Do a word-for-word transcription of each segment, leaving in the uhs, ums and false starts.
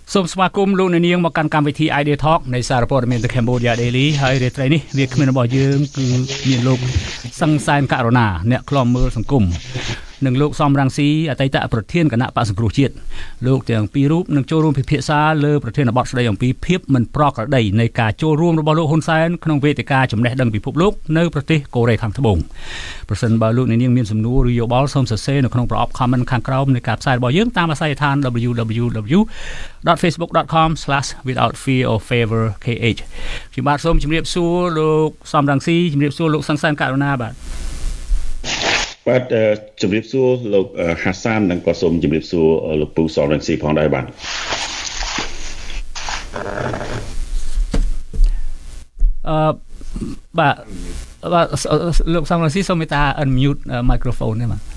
សូមស្វាគមន៍លោកអ្នកនាងមកកាន់កម្មវិធី Idea Talk នៃសារព័ត៌មាន The Cambodia Daily ហើយរាត្រីនេះវាគ្មានរបស់យើងគឺមានលោកសង្សានករណាអ្នកខ្លំមើលសង្គមនិងលោកសំរងស៊ីអតីតប្រធានគណៈបក្សសង្គ្រោះជាតិលោកទាំងពីររូបនឹងចូលរួមពិភាក្សាលើប្រធានបទស្ដីអំពីភាពមិនប្រក្រតីនៃការចូលរួមរបស់លោកហ៊ុនសែនក្នុងវេទិកាចំណេះដឹងពិភពលោកនៅប្រទេសកូរ៉េខាងត្បូងប្រសិនបើលោកអ្នកនាងមានសំណួរឬយោបល់សូមសរសេរនៅក្នុងប្រអប់ comment ខាងក្រោមនៃការផ្សាយរបស់យើងតាមអាស័យដ្ឋាន double-u double-u double-u dot facebook dot com slash without fear or favor k h ខ្ញុំបាទសូមជម្រាបសួរលោកសំរងស៊ីជម្រាបសួរលោកសង្សានករណាបាទបាទជម្រាបសួរលោកហាសាននិងក៏សូមជម្រាបសួរលោកពូសំរងស៊ីផងដែរបាទអឺបាទបាទលោកសំរងស៊ីសូមមេត្តា unmute microphone នេះបាទ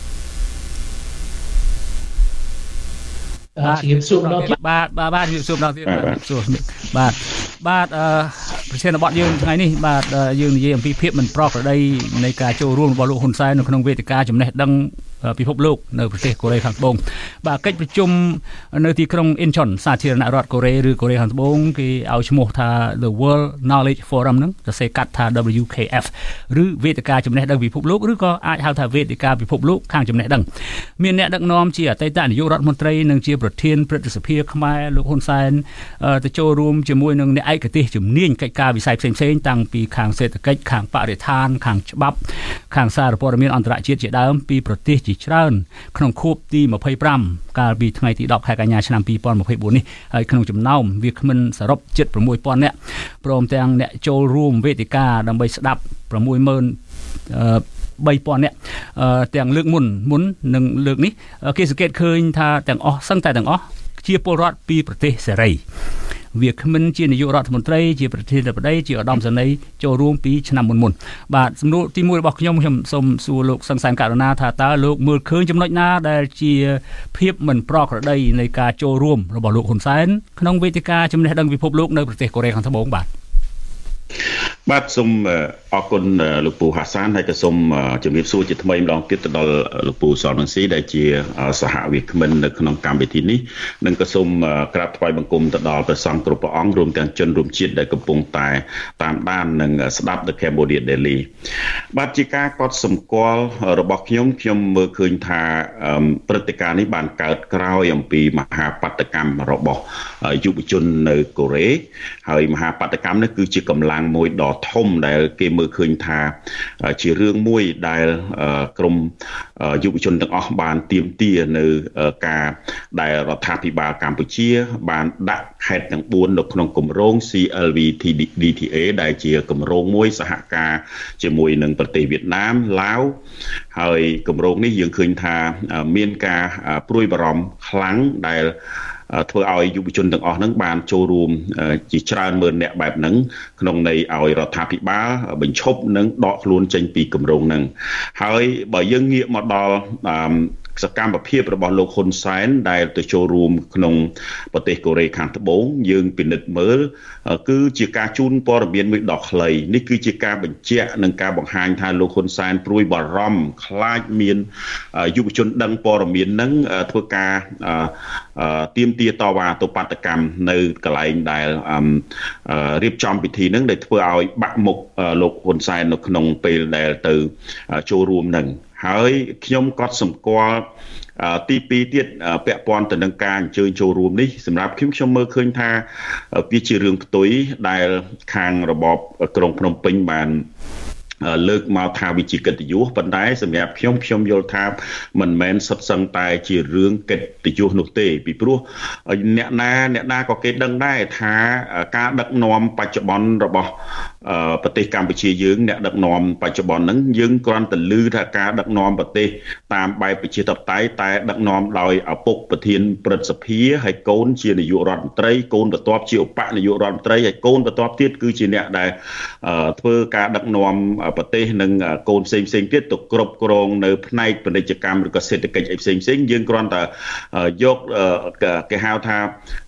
បាទជំរាបសួរម្ដងទៀតបាទបាទបាទជំរាបសួរម្ដងទៀតបាទសួរបាទបាទអឺប្រធានបទយើងថ្ងៃនេះបាទយើងនិយាយអំពីភាពមិនប្រក្រតីនៃការចូលរួមរបស់លោកហ៊ុនសែននៅក្នុងវេទិកាចំណេះដឹងពិភពលោកនៅប្រទេសកូរ៉េខាងត្បូងបាទកិច្ចប្រជុំនៅទីក្រុងអ៊ីនឆុនសាធារណរដ្ឋកូរ៉េឬកូរ៉េខាងត្បូងគេឲ្យឈ្មោះថា The World Knowledge Forum ហ្នឹងសរសេរកាត់ថា W K F ឬវេទិកាចំណេះដឹងពិភពលោកឬក៏អាចហៅថាវេទិកាពិភពលោកខាងចំណេះដឹងមានអ្នកដឹកនាំជាអតីតនាយករដ្ឋមន្ត្រីនិងជាប្រធានព្រឹទ្ធសភាខ្មែរលោកហ៊ុនសែនទៅចូលរួមជាមួយនឹងអ្នកឯកទេសជំនាញកិច្ចការវិស័យផ្សេងៗតាំងពីខាងសេដ្ឋកិច្ចខាងបរិស្ថានខាងច្បាប់ខាងសារព័ត៌មានអន្តរជាតិជាដើមពីប្រទេសជាច្រើនក្នុងខួបទីยี่สิบห้าកាលពីថ្ងៃទីtenខែកញ្ញាឆ្នាំยี่สิบยี่สิบสี่នេះហើយក្នុងចំណោមវាគ្មិនសរុបជិតsix thousandនាក់ព្រមទាំងអ្នកចូលរួមវេទិកាដើម្បីស្ដាប់six thousand three thousandនាក់ទាំងលើកមុនមុននិងលើកនេះគេសង្កេតឃើញថាទាំងអស់សឹងតែទាំងអស់ជាពលរដ្ឋពីប្រទេសសេរីវាគ្មិនជានាយករដ្ឋមន្ត្រីជាប្រធានាធិបតីជាឧត្តមសេនីយ៍ចូលរួមពីឆ្នាំមុនមុនបាទសំណួរទីមួយរបស់ខ្ញុំខ្ញុំសូមសួរលោកសង្សានករណាថាតើលោកមើលឃើញចំណុចណាដែលជាភាពមិនប្រក្រតីនៃការចូលរួមរបស់លោកហ៊ុនសែនក្នុងវេទិកាចំណេះដឹងពិភពលោកនៅប្រទេសកូរ៉េខាងត្បូងបាទបាទសូមអរគុណលោកពូហាសានហើយក៏សូមជំរាបសួរជាថ្មីម្ដងទៀតទៅដល់លោកពូសំរងស៊ីដែលជាសហវាគ្មិននៅក្នុងកម្មវិធីនេះនិងក៏សូមក្រាបថ្វាយបង្គំទៅដល់ព្រះសង្ឃគ្រប់ព្រះអង្គរួមទាំងជនរួមជាតិដែលកំពុងតែតាមដាននិងស្ដាប់ The Cambodia Daily បាទជាការកត់សម្គាល់របស់ខ្ញុំខ្ញុំមើលឃើញថាព្រឹត្តិការណ៍នេះបានកើតក្រោយអំពីមហាបាតុកម្មរបស់យុវជននៅកូរ៉េហើយមហាបាតុកម្មនេះគឺជាកម្លាំងមួយដ៏ធំដែលគេមើលឃើញថាជារឿងមួយដែលក្រុមយុវជនទាំងអស់បានទាមទារនៅការដែលរដ្ឋាភិបាលកម្ពុជាបានដាក់ខេត្តទាំងfourនៅក្នុងគម្រោង C L V D T A ដែលជាគម្រោងមួយសហការជាមួយនឹងប្រទេសវៀតណាមឡាវហើយគម្រោងនេះយើងឃើញថាមានការព្រួយបារម្ភខ្លាំងដែលធ្វើឲ្យយុវជនទាំងអស់ហ្នឹងបានចូលរួមជាច្រើនម៉ឺនអ្នកបែបហ្នឹងក្នុងន័យឲ្យរដ្ឋាភិបាលបញ្ឈប់និងដកខ្លួនចេញពីគម្រោងហ្នឹងហើយបើយើងងាកមកដល់សកម្មភាពរបស់លោកហ៊ុនសែនដែលទៅចូលរួមក្នុងប្រទេសកូរ៉េខាងត្បូងយើងពិនិត្យមើលគឺជាការជូនព័ត៌មានមួយដ៏ខ្លីនេះគឺជាការបញ្ជាក់និងការបង្ហាញថាលោកហ៊ុនសែនព្រួយបារម្ភខ្លាចមានយុវជនដឹងព័ត៌មានហ្នឹងធ្វើការទាមទារតវ៉ាទៅបាតកម្មនៅកន្លែងដែលរៀបចំពិធីហ្នឹងដែលធ្វើឲ្យបាក់មុខលោកហ៊ុនសែននៅក្នុងពេលដែលទៅចូលរួមហ្នឹងហើយខ្ញុំក៏សម្គាល់ទីពីរទៀតពាក់ព័ន្ធទៅនឹងការអញ្ជើញចូលរួមនេះសម្រាប់ខ្ញុំខ្ញុំមើលឃើញថាវាជារឿងផ្ទុយដែលខាងរបបក្រុងភ្នំពេញបានលើកមកថាវាជាកិត្តិយសប៉ុន្តែសម្រាប់ខ្ញុំខ្ញុំយល់ថាមិនមែនសុទ្ធសឹងតែជារឿងកិត្តិយសនោះទេពីព្រោះអ្នកណាអ្នកណាក៏គេដឹងដែរថាការដឹកនាំបច្ចុប្បន្នរបស់ប្រទេសកម្ពុជាយើងអ្នកដឹកនាំបច្ចុប្បន្នហ្នឹងយើងគ្រាន់តែឮថាការដឹកនាំប្រទេសតាមបែបប្រជាធិបតេយ្យតែដឹកនាំដោយឪពុកប្រធានព្រឹទ្ធសភាហើយកូនជានាយករដ្ឋមន្ត្រីកូនបន្ទាប់ជាឧបនាយករដ្ឋមន្ត្រីហើយកូនបន្ទាប់ទៀតគឺជាអ្នកដែលធ្វើការដឹកនាំប្រទេសនិងកូនផ្សេងផ្សេងទៀតទៅគ្រប់គ្រងនៅផ្នែកពាណិជ្ជកម្មឬក៏សេដ្ឋកិច្ចអីផ្សេងផ្សេងយើងគ្រាន់តែយកគេហៅថា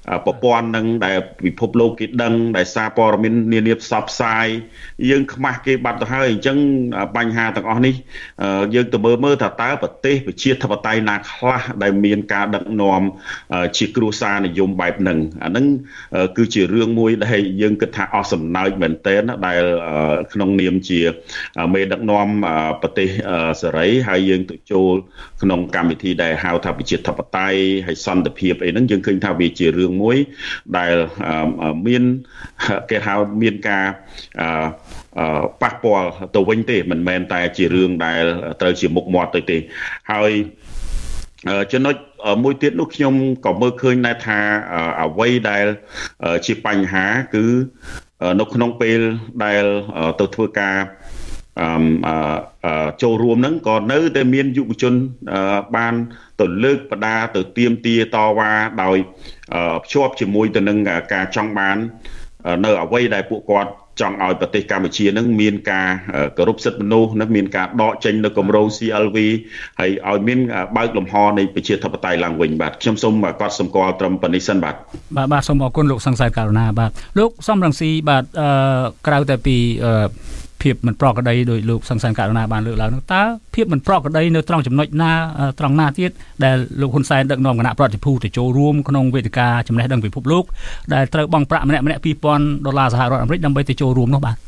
ប្រព័ន្ធនឹងដែលពិភពលោកគេដឹងដែលសារព័ត៌មាននានាផ្សព្វផ្សាយយើងខ្មាស់គេបាត់ទៅហើយអញ្ចឹងបញ្ហាទាំងអស់នេះយើងទៅមើលមើលថាតើប្រទេសប្រជាធិបតេយ្យណាខ្លះដែលមានការដឹកនាំជាគ្រួសារនិយមបែបហ្នឹងអាហ្នឹងគឺជារឿងមួយដែលយើងគិតថាអស់សំណើចមែនទែនដែលក្នុងនាមជាមេដឹកនាំប្រទេសសេរីហើយយើងទៅចូលក្នុងកម្មវិធីដែលហៅថាប្រជាធិបតេយ្យហើយសន្តិភាពអីហ្នឹងយើងឃើញថាវាជារឿងមួយដែលមានគេហៅមានការប៉ះពាល់ទៅវិញទេមិនមែនតែជារឿងដែលត្រូវជាមុខមាត់ទៅទេហើយចំណុចមួយទៀតនោះខ្ញុំក៏មើលឃើញដែរថាអ្វីដែលជាបញ្ហាគឺនៅក្នុងពេលដែលទៅធ្វើការចូលរួមហ្នឹងក៏នៅតែមានយុវជនបានទៅលើកបដាទៅទាមទារតវ៉ាដោយភ្ជាប់ជាមួយទៅនឹងការចង់បាននៅអ្វីដែលពួកគាត់ចង់ឲ្យប្រទេសកម្ពុជានឹងមានការគោរពសិទ្ធិមនុស្សនិងមានការដកចេញនៅគម្រោង C L V ហើយឲ្យមានបើកលំហនៃប្រជាធិបតេយ្យឡើងវិញបាទខ្ញុំសូមគាត់សម្គាល់ត្រឹមប៉ុណ្នេះសិនបាទបាទបាទសូមអរគុណលោកសង្សានករណាបាទលោកសំរងស៊ីបាទអឺក្រៅតែពីអឺភាពមិនប្រក្រតីដោយលោកសង្សានករណាបានលើកឡើងនោះតើភាពមិនប្រក្រតីនៅត្រង់ចំណុចណាត្រង់ណាទៀតដែលលោកហ៊ុនសែនដឹកនាំគណៈប្រតិភូទៅចូលរួមក្នុងវេទិកាចំណេះដឹងពិភពលោកដែលត្រូវបង់ប្រាក់ម្នាក់ម្នាក់ពីរពាន់ដុល្លារសហរដ្ឋអាមេរិកដើម្បីទៅចូលរួមនោះបាទ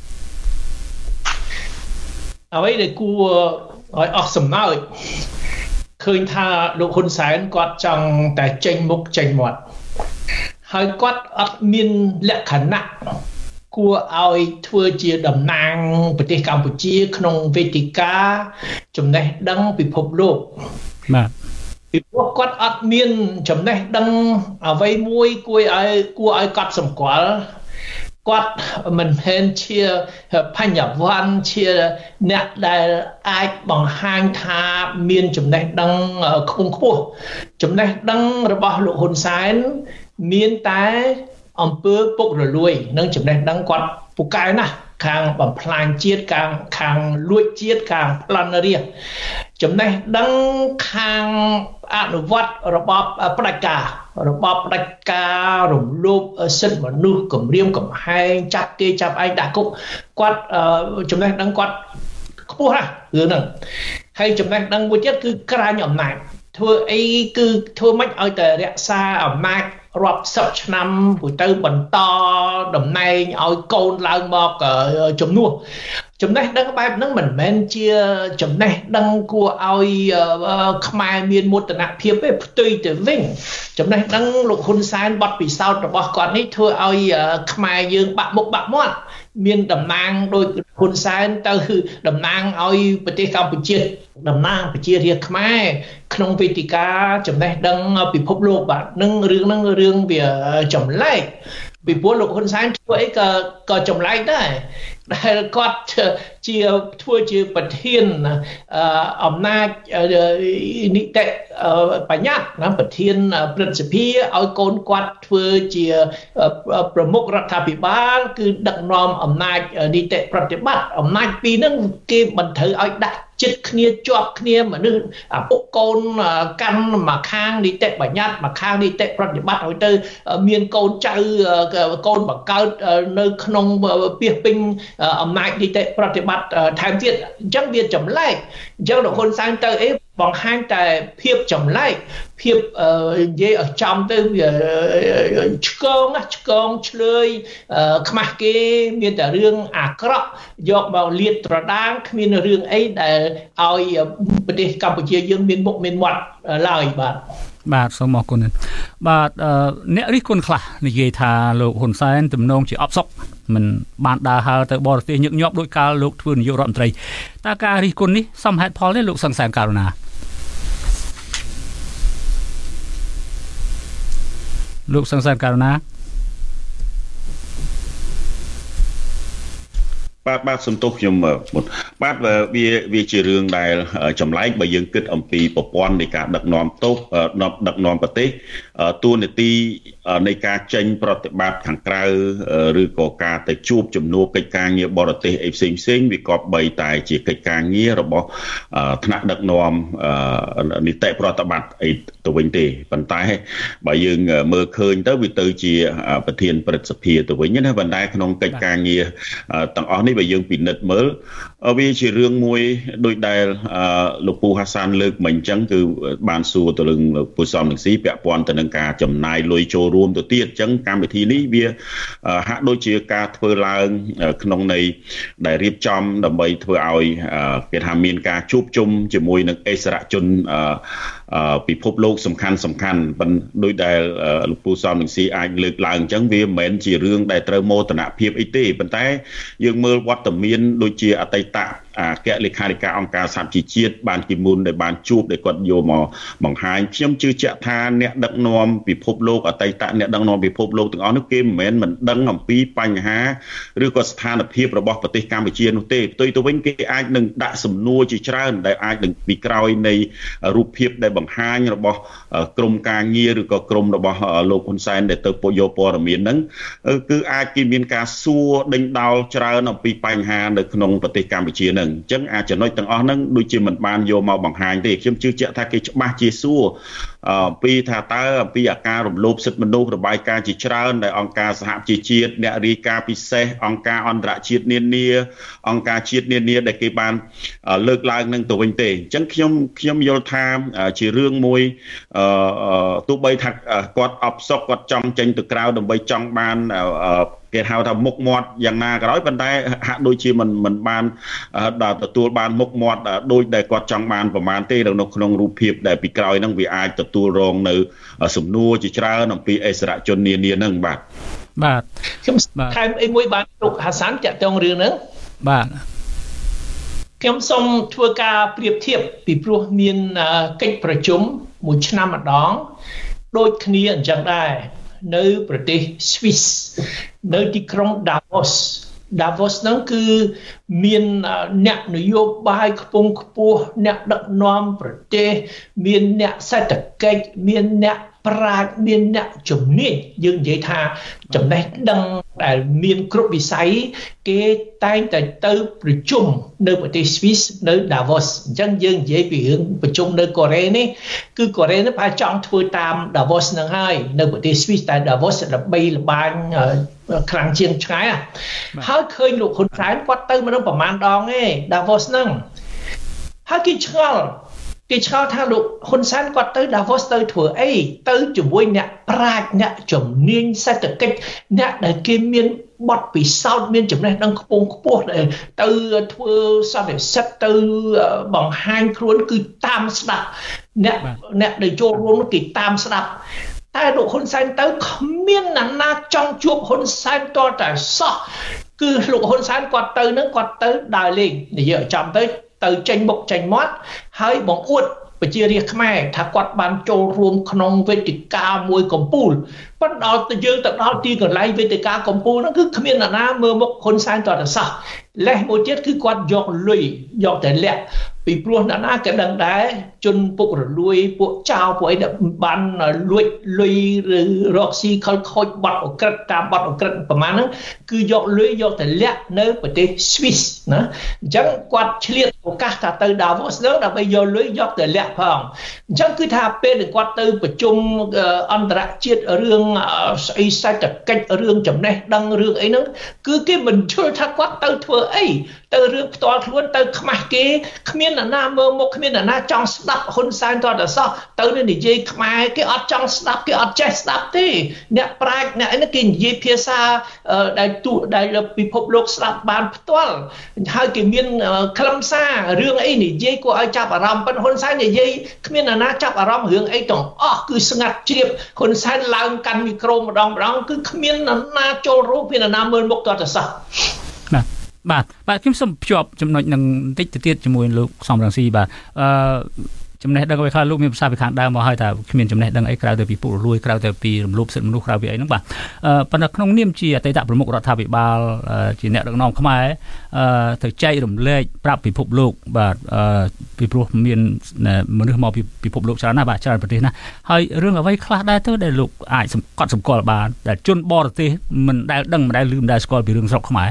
អ្វីដែលគួរឲ្យអស់សំណើចឃើញថាលោកហ៊ុនសែនគាត់ចង់តែចេញមុខចេញមាត់ហើយគាត់អត់មានលក្ខណៈគួរឲ្យធ្វើជាតំណាងប្រទេសកម្ពុជាក្នុងវេទិកាចំណេះដឹងពិភពលោកបាទពីព្រោះគាត់អត់មានចំណេះដឹងអ្វីមួយគួរឲ្យគួរឲ្យកត់សម្គាល់គាត់មិនមែនជាបញ្ញវន្តជាអ្នកដែលអាចបង្ហាញថាមានចំណេះដឹងខ្ពង់ខ្ពស់ចំណេះដឹងរបស់លោកហ៊ុនសែនមានតែអំពើពុករលួយនិងចំណេះដឹងគាត់ពូកែណាស់ខាងបំផ្លាញជាតិខាងខាងលួចជាតិខាងប្លន់រាជចំណេះដឹងខាងអនុវត្តរបបផ្ដាច់ការរបបផ្ដាច់ការរំលោភសិទ្ធិមនុស្សគំរាមកំហែងចាប់គេចាប់ឯងដាក់គុកគាត់ចំណេះដឹងគាត់ខ្ពស់ណាស់រឿងហ្នឹងហើយចំណេះដឹងមួយទៀតគឺក្រាញអំណាចធ្វើអីគឺធ្វើម៉េចឲ្យតែរក្សាអំណាចរាប់សិបឆ្នាំទៅបន្តតំណែងឲ្យកូនឡើងមកជំនួសចំណេះដឹងបែបហ្នឹងមិនមែនជាចំណេះដឹងគួរឲ្យខ្មែរមានមោទនភាពទេផ្ទុយទៅវិញចំណេះដឹងលោកហ៊ុនសែនបទពិសោធន៍របស់គាត់នេះធ្វើឲ្យខ្មែរយើងបាក់មុខបាក់មាត់មានតំណាងដោយហ៊ុនសែនទៅតំណាងឲ្យប្រទេសកម្ពុជាតំណាងប្រជារាស្ត្រខ្មែរក្នុងវេទិកាចំណេះដឹងពិភពលោកបាទនឹងរឿងហ្នឹងរឿងវាចម្លែកពីព្រោះលោកហ៊ុនសែនធ្វើអីក៏ក៏ចម្លែកដែរដែលគាត់ជាធ្វើជាប្រធានអំណាចនីតិបញ្ញត្តិណាប្រធានព្រឹទ្ធសភាឲ្យកូនគាត់ធ្វើជាប្រមុខរដ្ឋាភិបាលគឺដឹកនាំអំណាចនីតិប្រតិបត្តិអំណាចពីរហ្នឹងគេមិនត្រូវឲ្យដាក់ចិត្តគ្នាជាប់គ្នាមនុស្សឪពុកកូនកាន់មកខាងនីតិបញ្ញត្តិមកខាងនីតិប្រតិបត្តិឲ្យទៅមានកូនចៅកូនបង្កើតនៅក្នុងពាសពេញអំណាចនីតិប្រតិបត្តិថែមទៀតអញ្ចឹងវាចម្លែកអញ្ចឹងលោកហ៊ុនសែនទៅអីបង្ហាញតែភាពចម្លែកភាពនិយាយឲ្យចំទៅវាឆ្កងឆ្កងឆ្លើយខ្មាស់គេមានតែរឿងអាក្រក់យកមកលាតត្រដាងគ្មានរឿងអីដែលឲ្យប្រទេសកម្ពុជាយើងមានមុខមានមាត់ឡើយបាទបាទសូមអរគុណបាទអ្នករិះគន់ខ្លះនិយាយថាលោកហ៊ុនសែនទំនងជាអបសុកមិនបានដើរហើរទៅបរទេសញឹកញាប់ដោយកាលលោកធ្វើនាយករដ្ឋមន្ត្រីតើការរិះគន់នេះសមហេតុផលទេលោកសង្សានករណាលោកសង្សានករណាបាទបាទសំទោសខ្ញុំបាទវាវាជារឿងដែលចម្លែកបើយើងគិតអំពីប្រព័ន្ធនៃការដឹកនាំទោសដឹកនាំប្រទេសទួលនីតិនៃការចេញប្រតិបត្តិខាងក្រៅឬក៏ការទៅជួបជំនួបកិច្ចការងារបរទេសអីផ្សេងផ្សេងវាក៏បីតែជាកិច្ចការងាររបស់ថ្នាក់ដឹកនាំនីតិប្រតិបត្តិអីទៅវិញទេប៉ុន្តែបើយើងមើលឃើញទៅវាទៅជាប្រធានព្រឹទ្ធសភាទៅវិញណាប៉ុន្តែក្នុងកិច្ចការងារទាំងអស់នេះបើយើងពិនិត្យមើលវាជារឿងមួយដូចដែលលោកពូហាសានលើកមិញអញ្ចឹងគឺបានសួរទៅនឹងលោកពូសំនឹងស៊ីពាក់ព័ន្ធទៅនឹងការចំណាយលុយចូលរួមទៅទៀតអញ្ចឹងកម្មវិធីនេះវាហាក់ដូចជាការធ្វើឡើងក្នុងន័យដែលរៀបចំដើម្បីធ្វើឲ្យគេថាមានការជួបជុំជាមួយនឹងអិសរាជជនពិភពលោកសំខាន់សំខាន់ប៉ុន្តែដោយដែលលោកពូសំនឹងស៊ីអាចលើកឡើងអញ្ចឹងវាមិនមែនជារឿងដែលត្រូវមោទនភាពអីទេប៉ុន្តែយើងមើលវត្តមានដូចជាអតីតអគ្គលេខាធិការអង្គការសហជីវជាតិបានគីមុនដែលបានជួបដែលគាត់យកមកបង្ហាញខ្ញុំជឿជាក់ថាអ្នកដឹកនាំពិភពលោកអតីតអ្នកដឹកនាំពិភពលោកទាំងអស់នោះគេមិនមែនមិនដឹងអំពីបញ្ហាឬក៏ស្ថានភាពរបស់ប្រទេសកម្ពុជានោះទេផ្ទុយទៅវិញគេអាចនឹងដាក់សំណួរជាច្រើនដែលអាចនឹងពីក្រោយនៃរូបភាពដែលបង្ហាញរបស់ក្រមការងារឬក៏ក្រមរបស់លោកហ៊ុនសែនដែលទៅយកព័ត៌មានហ្នឹងគឺអាចគេមានការសួរដេញដោលច្រើនអំពីបញ្ហានៅក្នុងប្រទេសកម្ពុជាអញ្ចឹងអាចចំណុចទាំងអស់ហ្នឹងដូចជាមិនបានយកមកបង្ហាញទេខ្ញុំជឿជាក់ថាគេច្បាស់ជាសួរអំពីថាតើអំពីអាការរំលោភសិទ្ធិមនុស្សរបាយការណ៍ជាច្រើនដែលអង្គការសហជីវជាតិអ្នករាយការណ៍ពិសេសអង្គការអន្តរជាតិនានាអង្គការជាតិនានាដែលគេបានលើកឡើងនឹងទៅវិញទេអញ្ចឹងខ្ញុំខ្ញុំយល់ថាជារឿងមួយទោះបីថាគាត់អបសុកគាត់ចង់ចេញទៅក្រៅដើម្បីចង់បានគេហៅថាមុខមាត់យ៉ាងណាក៏ដោយប៉ុន្តែហាក់ដូចជាមិនមិនបានដល់ទទួលបានមុខមាត់ដូចដែលគាត់ចង់បានប្រមាណទេនៅក្នុងរូបភាពដែលពីក្រោយហ្នឹងវាអាចទទួលរងនៅសំណួរជាច្រើនអំពីអិសរាជជននានាហ្នឹងបាទបាទខ្ញុំថែមអីមួយបាទលោកហាសានតាក់ទងរឿងហ្នឹងបាទខ្ញុំសូមធ្វើការប្រៀបធៀបពីព្រោះមានកិច្ចប្រជុំមួយឆ្នាំម្ដងដូចគ្នាអញ្ចឹងដែរនៅប្រទេស Swiss នៅទីក្រុង Davos Davos ហ្នឹងគឺមានអ្នកនយោបាយខ្ពង់ខ្ពស់អ្នកដឹកនាំប្រទេសមានអ្នកសេដ្ឋកិច្ចមានអ្នកប្រាជ្ញមានអ្នកជំនាញយើងនិយាយថាចំណេះដឹងដែលមានគ្រប់វិស័យគេតែងតែទៅប្រជុំនៅប្រទេស Swiss នៅ Davos អញ្ចឹងយើងនិយាយពីរឿងប្រជុំនៅកូរ៉េនេះគឺកូរ៉េនេះប្រហែលចង់ធ្វើតាម Davos ហ្នឹងហើយនៅប្រទេស Swiss តែ Davos ល្បីល្បាញខ្លាំងជាងឆ្ងាយហើយឃើញលោកហ៊ុនសែនគាត់ទៅមិនដឹងប្រហែលដងទេ Davos ហ្នឹងហើយគេឆ្ងល់គេឆ្ងល់ថាលោកហ៊ុនសែនគាត់ទៅ Davos ទៅធ្វើអីទៅជាមួយអ្នកប្រាជ្ញអ្នកជំនាញសេដ្ឋកិច្ចអ្នកដែលគេមានបទពិសោធន៍មានចំណេះដឹងខ្ពង់ខ្ពស់ដែលទៅធ្វើសន្និសីទទៅបង្ហាញខ្លួនគឺតាមស្ដាប់អ្នកអ្នកដែលចូលរួមគេតាមស្ដាប់តែលោកហ៊ុនសែនទៅគ្មានអ្នកណាចង់ជួបហ៊ុនសែនតតែសោះគឺលោកហ៊ុនសែនគាត់ទៅនឹងគាត់ទៅដើរលេងនិយាយឲ្យចំទៅទៅចេញមុខចេញមាត់ហើយបង្អួតប្រជារាស្ត្រខ្មែរថាគាត់បានចូលរួមក្នុងវេទិកាមួយកំពូលប៉ុន្តែដល់ទៅយើងទៅដល់ទីកន្លែងវេទិកាកំពូលហ្នឹងគឺគ្មានអ្នកណាមើលមុខហ៊ុនសែនតតែសោះលេះមួយទៀតគឺគាត់យកលុយយកតែលាក់ពីព្រោះអ្នកណាក៏ដឹងដែរជនពុករលួយពួកចៅពួកអីដែលបានលួចលុយឬរកស៊ីខលខូចបាត់អក្រិតតាមបាត់អក្រិតប្រហែលហ្នឹងគឺយកលុយយកតែលាក់នៅប្រទេស Swiss ណាអញ្ចឹងគាត់ឆ្លៀតឱកាសថាទៅ Davos ហ្នឹងដើម្បីយកលុយយកតែលាក់ផងអញ្ចឹងគឺថាពេលដែលគាត់ទៅប្រជុំអន្តរជាតិរឿងស្អីសេដ្ឋកិច្ចរឿងចំណេះដឹងរឿងអីហ្នឹងគឺគេមិនជឿថាគាត់ទៅធ្វើអីទៅរឿងផ្ទាល់ខ្លួនទៅខ្មាស់គេគ្មានអ្នកណាមើលមុខគ្មានអ្នកណាចង់ស្ដាប់ហ៊ុនសែនតតែសោះទៅនិយាយខ្មែរគេអត់ចង់ស្ដាប់គេអត់ចេះស្ដាប់ទេអ្នកប្រាជ្ញអ្នកនេះគេនិយាយភាសាដែលទូដែលពិភពលោកស្ដាប់បានផ្ទាល់ហើយគេមានខ្លឹមសាររឿងអីនិយាយគួរឲ្យចាប់អារម្មណ៍ប៉ុន្តែហ៊ុនសែននិយាយគ្មានអ្នកណាចាប់អារម្មណ៍រឿងអីទាំងអស់គឺស្ងាត់ជ្រាបហ៊ុនសែនឡើងកាន់មីក្រូម្ដងម្ដងគឺគ្មានអ្នកណាចូលរួមគ្មានអ្នកណាមើលមុខតតែសោះណាបាទបាទខ្ញុំសូមភ្ជាប់ចំណុចនឹងបន្តិចទៅទៀតជាមួយលោកសំរងស៊ីបាទអឺចំណេះដឹងអ្វីខ្លះលោកមានប្រសាសន៍ពីខាងដើមមកហើយថាគ្មានចំណេះដឹងអីក្រៅទៅពីពុករលួយក្រៅទៅពីរំលោភសិទ្ធិមនុស្សក្រៅពីអីហ្នឹងបាទប៉ុន្តែក្នុងនាមជាអតីតប្រមុខរដ្ឋាភិបាលជាអ្នកដឹកនាំខ្មែរទៅចែករំលែកប្រាប់ពិភពលោកបាទពីព្រោះមានមនុស្សមកពីពិភពលោកច្រើនណាស់បាទច្រើនប្រទេសណាហើយរឿងអ្វីខ្លះដែរទៅដែលលោកអាចកត់សម្គាល់បានដែលជនបរទេសមិនដែលដឹងមិនដែលឮមិនដែលស្គាល់ពីរឿងស្រុកខ្មែរ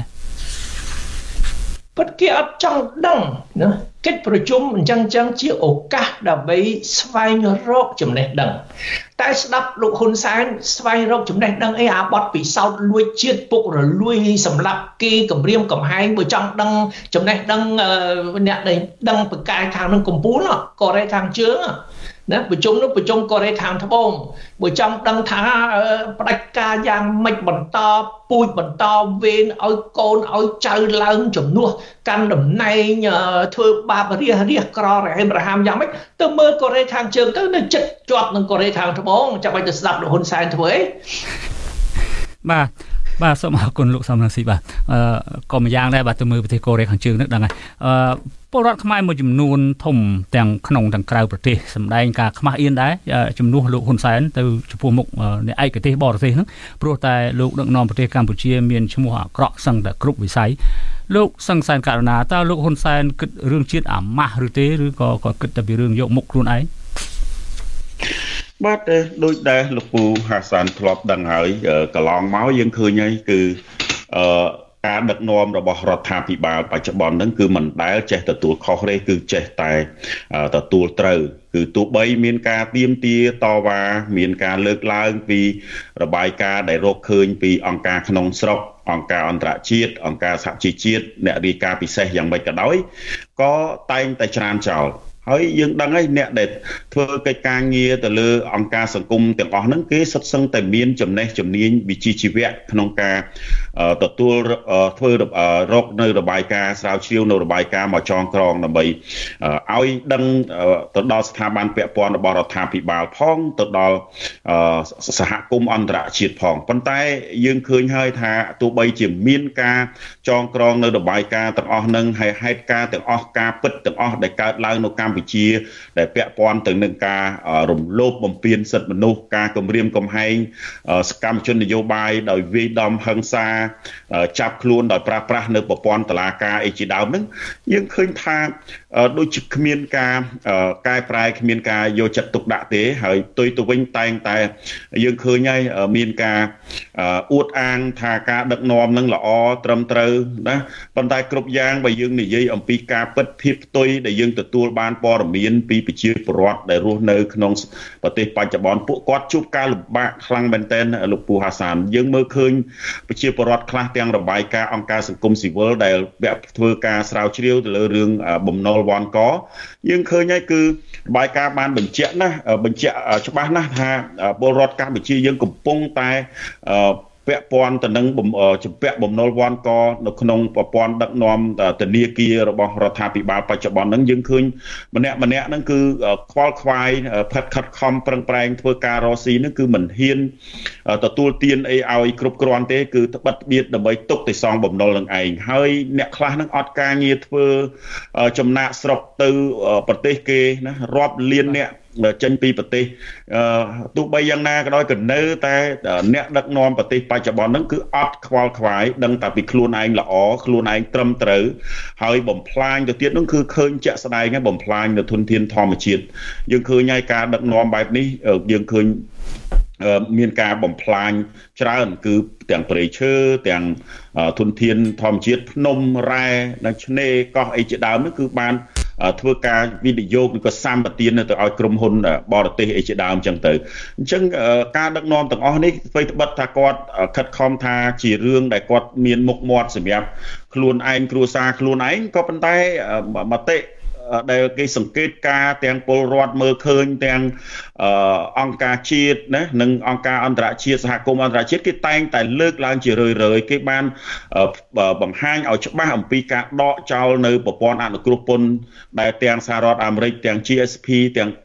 ពិតគេអត់ចង់ដឹងណាកិច្ចប្រជុំអញ្ចឹងចឹងជាឱកាសដើម្បីស្វែងរកចំណេះដឹងតែស្ដាប់លោកហ៊ុនសែនស្វែងរកចំណេះដឹងអីអាបត់ពិសោធន៍លួចជាតិពុករលួយសម្រាប់គេគម្រាមកំហែងបើចង់ដឹងចំណេះដឹងអ្នកដែលដឹងបកាយខាងនឹងកម្ពុជាកូរ៉េខាងជើងណាប្រជុំនោះប្រជុំកូរ៉េខាងត្បូងបើចង់ដឹងថាផ្ដាច់ការយ៉ាងម៉េចបន្តពូជបន្តវេនឲ្យកូនឲ្យចៅឡើងជំនួសកាន់តំណែងធ្វើបាបរះរះក្ររហេមរហាមយ៉ាងម៉េចទៅមើលកូរ៉េខាងជើងទៅនៅចិត្តជាប់នឹងកូរ៉េខាងត្បូងចាំបាច់ទៅស្ដាប់លោកហ៊ុនសែនធ្វើអីបាទបាទសូមអរគុណលោកសំរងស៊ីបាទអឺក៏ម្យ៉ាងដែរបាទទៅមើលប្រទេសកូរ៉េខាងជើងនេះដឹងហើយអឺពលរដ្ឋខ្មែរមួយចំនួនធំទាំងក្នុងទាំងក្រៅប្រទេសសម្ដែងការខ្មាស់អៀនដែរជំនួសលោកហ៊ុនសែនទៅចំពោះមុខនៃឯកទេសបរទេសហ្នឹងព្រោះតែលោកដឹកនាំប្រទេសកម្ពុជាមានឈ្មោះអាក្រក់សឹងតែគ្រប់វិស័យលោកសង្សានករណាតើលោកហ៊ុនសែនគិតរឿងជាតិអាម៉ាស់ឬទេឬក៏ក៏គិតតែពីរឿងយកមុខខ្លួនឯងបាទដូចដែលលោកពូហាសានធ្លាប់ដឹងហើយកន្លងមកយើងឃើញហើយគឺអឺការដឹកនាំរបស់រដ្ឋាភិបាលបច្ចុប្បន្នហ្នឹងគឺមិនដែលចេះទទួលខុសទេគឺចេះតែទទួលត្រូវគឺទោះបីមានការទាមទារតវ៉ាមានការលើកឡើងពីរបាយការណ៍ដែលរកឃើញពីអង្គការក្នុងស្រុកអង្គការអន្តរជាតិអង្គការសហជីវជាតិអ្នករាយការណ៍ពិសេសយ៉ាងម៉េចក៏ដោយក៏តែងតែច្រានចោលហើយយើងដឹងហើយអ្នកដែលធ្វើកិច្ចការងារទៅលើអង្គការសង្គមទាំងអស់ហ្នឹងគេសុទ្ធសឹងតែមានចំណេះជំនាញវិជ្ជាជីវៈក្នុងការទទួលធ្វើរកនៅរបាយការណ៍ស្រាវជ្រាវនៅរបាយការណ៍មកចងក្រងដើម្បីឲ្យដឹងទៅដល់ស្ថាប័នពាក់ព័ន្ធរបស់រដ្ឋាភិបាលផងទៅដល់សហគមន៍អន្តរជាតិផងប៉ុន្តែយើងឃើញហើយថាទោះបីជាមានការចងក្រងនៅរបាយការណ៍ទាំងអស់ហ្នឹងហើយហេតុការណ៍ទាំងអស់ការពិតទាំងអស់ដែលកើតឡើងនៅកម្ពុជាដែលពាក់ព័ន្ធទៅនឹងការរំលោភបំពានសិទ្ធិមនុស្សការគំរាមកំហែងសកម្មជននយោបាយដោយវាយដំហិង្សាចាប់ខ្លួនដោយប្រើប្រាស់នៅប្រព័ន្ធតុលាការអីជាដើមហ្នឹងយើងឃើញថាដូចជាគ្មានការកែប្រែគ្មានការយកចិត្តទុកដាក់ទេហើយផ្ទុយទៅវិញតែងតែយើងឃើញហើយមានការអួតអាងថាការដឹកនាំនឹងល្អត្រឹមត្រូវណាប៉ុន្តែគ្រប់យ៉ាងបើយើងនិយាយអំពីការពិតភាពផ្ទុយដែលយើងទទួលបានព័ត៌មានពីប្រជាពលរដ្ឋដែលរស់នៅក្នុងប្រទេសបច្ចុប្បន្នពួកគាត់ជួបការលំបាកខ្លាំងមែនទែនលោកពូហាសានយើងមើលឃើញប្រជាពលរដ្ឋខ្លះទាំងរបាយការណ៍អង្គការសង្គមស៊ីវិលដែលធ្វើការស្រាវជ្រាវទៅលើរឿងបំណុលវ៉ាន់កយើងឃើញហើយគឺរបាយការណ៍បានបញ្ជាក់ណាបញ្ជាក់ច្បាស់ណាស់ថាពលរដ្ឋកម្ពុជាយើងកំពុងតែពាក់ព័ន្ធទៅនឹងជំពាក់បំណុលវ៉ាន់កនៅក្នុងប្រព័ន្ធដឹកនាំធនាគាររបស់រដ្ឋាភិបាលបច្ចុប្បន្នហ្នឹងយើងឃើញម្នាក់ម្នាក់ហ្នឹងគឺខ្វល់ខ្វាយផិតខិតខំប្រឹងប្រែងធ្វើការរកស៊ីហ្នឹងគឺមិនហ៊ានទទួលទានអីឲ្យគ្រប់គ្រាន់ទេគឺត្បិតបៀតដើម្បីទុកទៅសងបំណុលនឹងឯងហើយអ្នកខ្លះហ្នឹងអត់ការងារធ្វើចំណាក់ស្រុកទៅប្រទេសគេណារាប់លានអ្នកចេញពីប្រទេសទោះបីយ៉ាងណាក៏ដោយក៏នៅតែអ្នកដឹកនាំប្រទេសបច្ចុប្បន្នហ្នឹងគឺអត់ខ្វល់ខ្វាយដឹងតែពីខ្លួនឯងល្អខ្លួនឯងត្រឹមត្រូវហើយបំផ្លាញទៅទៀតហ្នឹងគឺឃើញជាក់ស្ដែងហើយបំផ្លាញនៅធនធានធម្មជាតិយើងឃើញហើយការដឹកនាំបែបនេះយើងឃើញមានការបំផ្លាញច្រើនគឺទាំងព្រៃឈើទាំងធនធានធម្មជាតិភ្នំរ៉ែនិងឆ្នេរកោះអីជាដើមហ្នឹងគឺបានធ្វើការវិនិយោគឬក៏សម្បទានទៅឲ្យក្រុមហ៊ុនបរទេសអីជាដើមអញ្ចឹងទៅអញ្ចឹងការដឹកនាំទាំងអស់នេះធ្វើត្បិតថាគាត់ខិតខំថាជារឿងដែលគាត់មានមុខមាត់សម្រាប់ខ្លួនឯងគ្រួសារខ្លួនឯងក៏ប៉ុន្តែមតិដែលគេសង្កេតការទាំងពលរដ្ឋមើលឃើញទាំងអង្គការជាតិណានិងអង្គការអន្តរជាតិសហគមន៍អន្តរជាតិគេតែងតែលើកឡើងជារឿយៗគេបានបង្ហាញឲ្យច្បាស់អំពីការដកចោលនៅប្រព័ន្ធអនុគ្រោះពន្ធដែលទាំងសហរដ្ឋអាមេរិកទាំង G S P ទាំង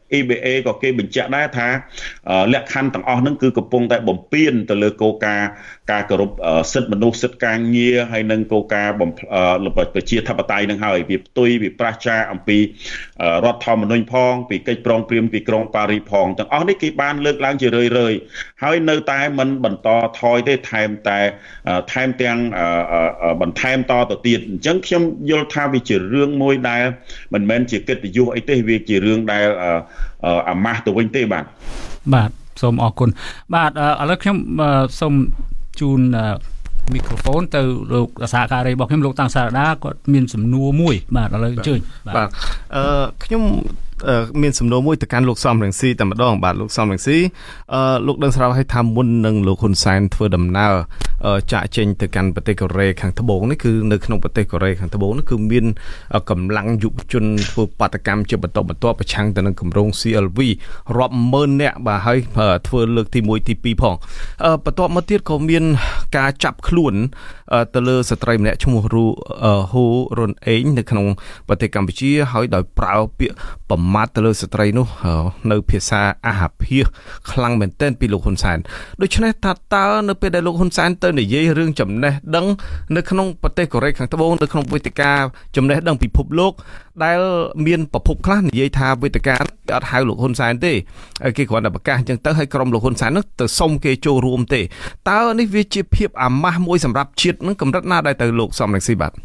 E B A ក៏គេបញ្ជាក់ដែរថាលក្ខខណ្ឌទាំងអស់ហ្នឹងគឺកំពុងតែបំពេញទៅលើគោលការណ៍ការគោរពសិទ្ធិមនុស្សសិទ្ធិការងារហើយនិងគោលការណ៍ប្រជាធិបតេយ្យនឹងហើយវាផ្ទុយវាប្រឆាចាអំពីរដ្ឋធម្មនុញ្ញផងពីកិច្ចព្រមព្រៀងទីក្រុងប៉ារីសផងទាំងអស់នេះគេបានលើកឡើងជារឿយៗហើយនៅតែមិនបន្តថយទេថែមតែថែមទាំងបន្ថែមតទៅទៀតអញ្ចឹងខ្ញុំយល់ថាវាជារឿងមួយដែលមិនមែនជាកិត្តិយសអីទេវាជារឿងដែលអាម៉ាស់ទៅវិញទេបាទបាទសូមអរគុណបាទឥឡូវខ្ញុំសូមជូនមីក្រូហ្វូនទៅលោកសហការីរបស់ខ្ញុំលោកតាំងសារដាគាត់មានសំណួរមួយបាទឥឡូវអញ្ជើញបាទអឺខ្ញុំមានសំណួរមួយទៅកាន់លោកសំរងស៊ីតែម្ដងបាទលោកសំរងស៊ីអឺលោកដឹងស្រាប់ឲ្យថាមុននឹងលោកហ៊ុនសែនធ្វើដំណើរចាក់ចេញទៅកាន់ប្រទេសកូរ៉េខាងត្បូងនេះគឺនៅក្នុងប្រទេសកូរ៉េខាងត្បូងនេះគឺមានកម្លាំងយុវជនធ្វើបាតកម្មជាបន្តបន្ទាប់ប្រឆាំងទៅនឹងគម្រោង C L V រាប់ម៉ឺននាក់បាទហើយធ្វើលើកទីមួយទីពីរផងបន្ទាប់មកទៀតក៏មានការចាប់ខ្លួនទៅលើស្ត្រីម្នាក់ឈ្មោះហ៊ូរុនអេងនៅក្នុងប្រទេសកម្ពុជាហើយដោយប្រើពាក្យប្រមាថទៅលើស្ត្រីនោះនៅភាសាអាហាភាសខ្លាំងមែនទែនពីលោកហ៊ុនសែនដូច្នេះថាតើនៅពេលដែលលោកហ៊ុនសែនទៅនិយាយរឿងចំណេះដឹងនៅក្នុងប្រទេសកូរ៉េខាងត្បូងនៅក្នុងវេទិកាចំណេះដឹងពិភពលោកដែលមានប្រភពខ្លះនិយាយថាវេទិកាអត់ហៅលោកហ៊ុនសែនទេគេគ្រាន់តែប្រកាសអញ្ចឹងទៅឲ្យក្រុមលោកហ៊ុនសែននោះទៅសុំគេចូលរួមទេតើនេះវាជាភាពអាម៉ាស់មួយសម្រាប់ជាតិនឹងកម្រិតណាដែរទៅលោកសំរងស៊ីបាទ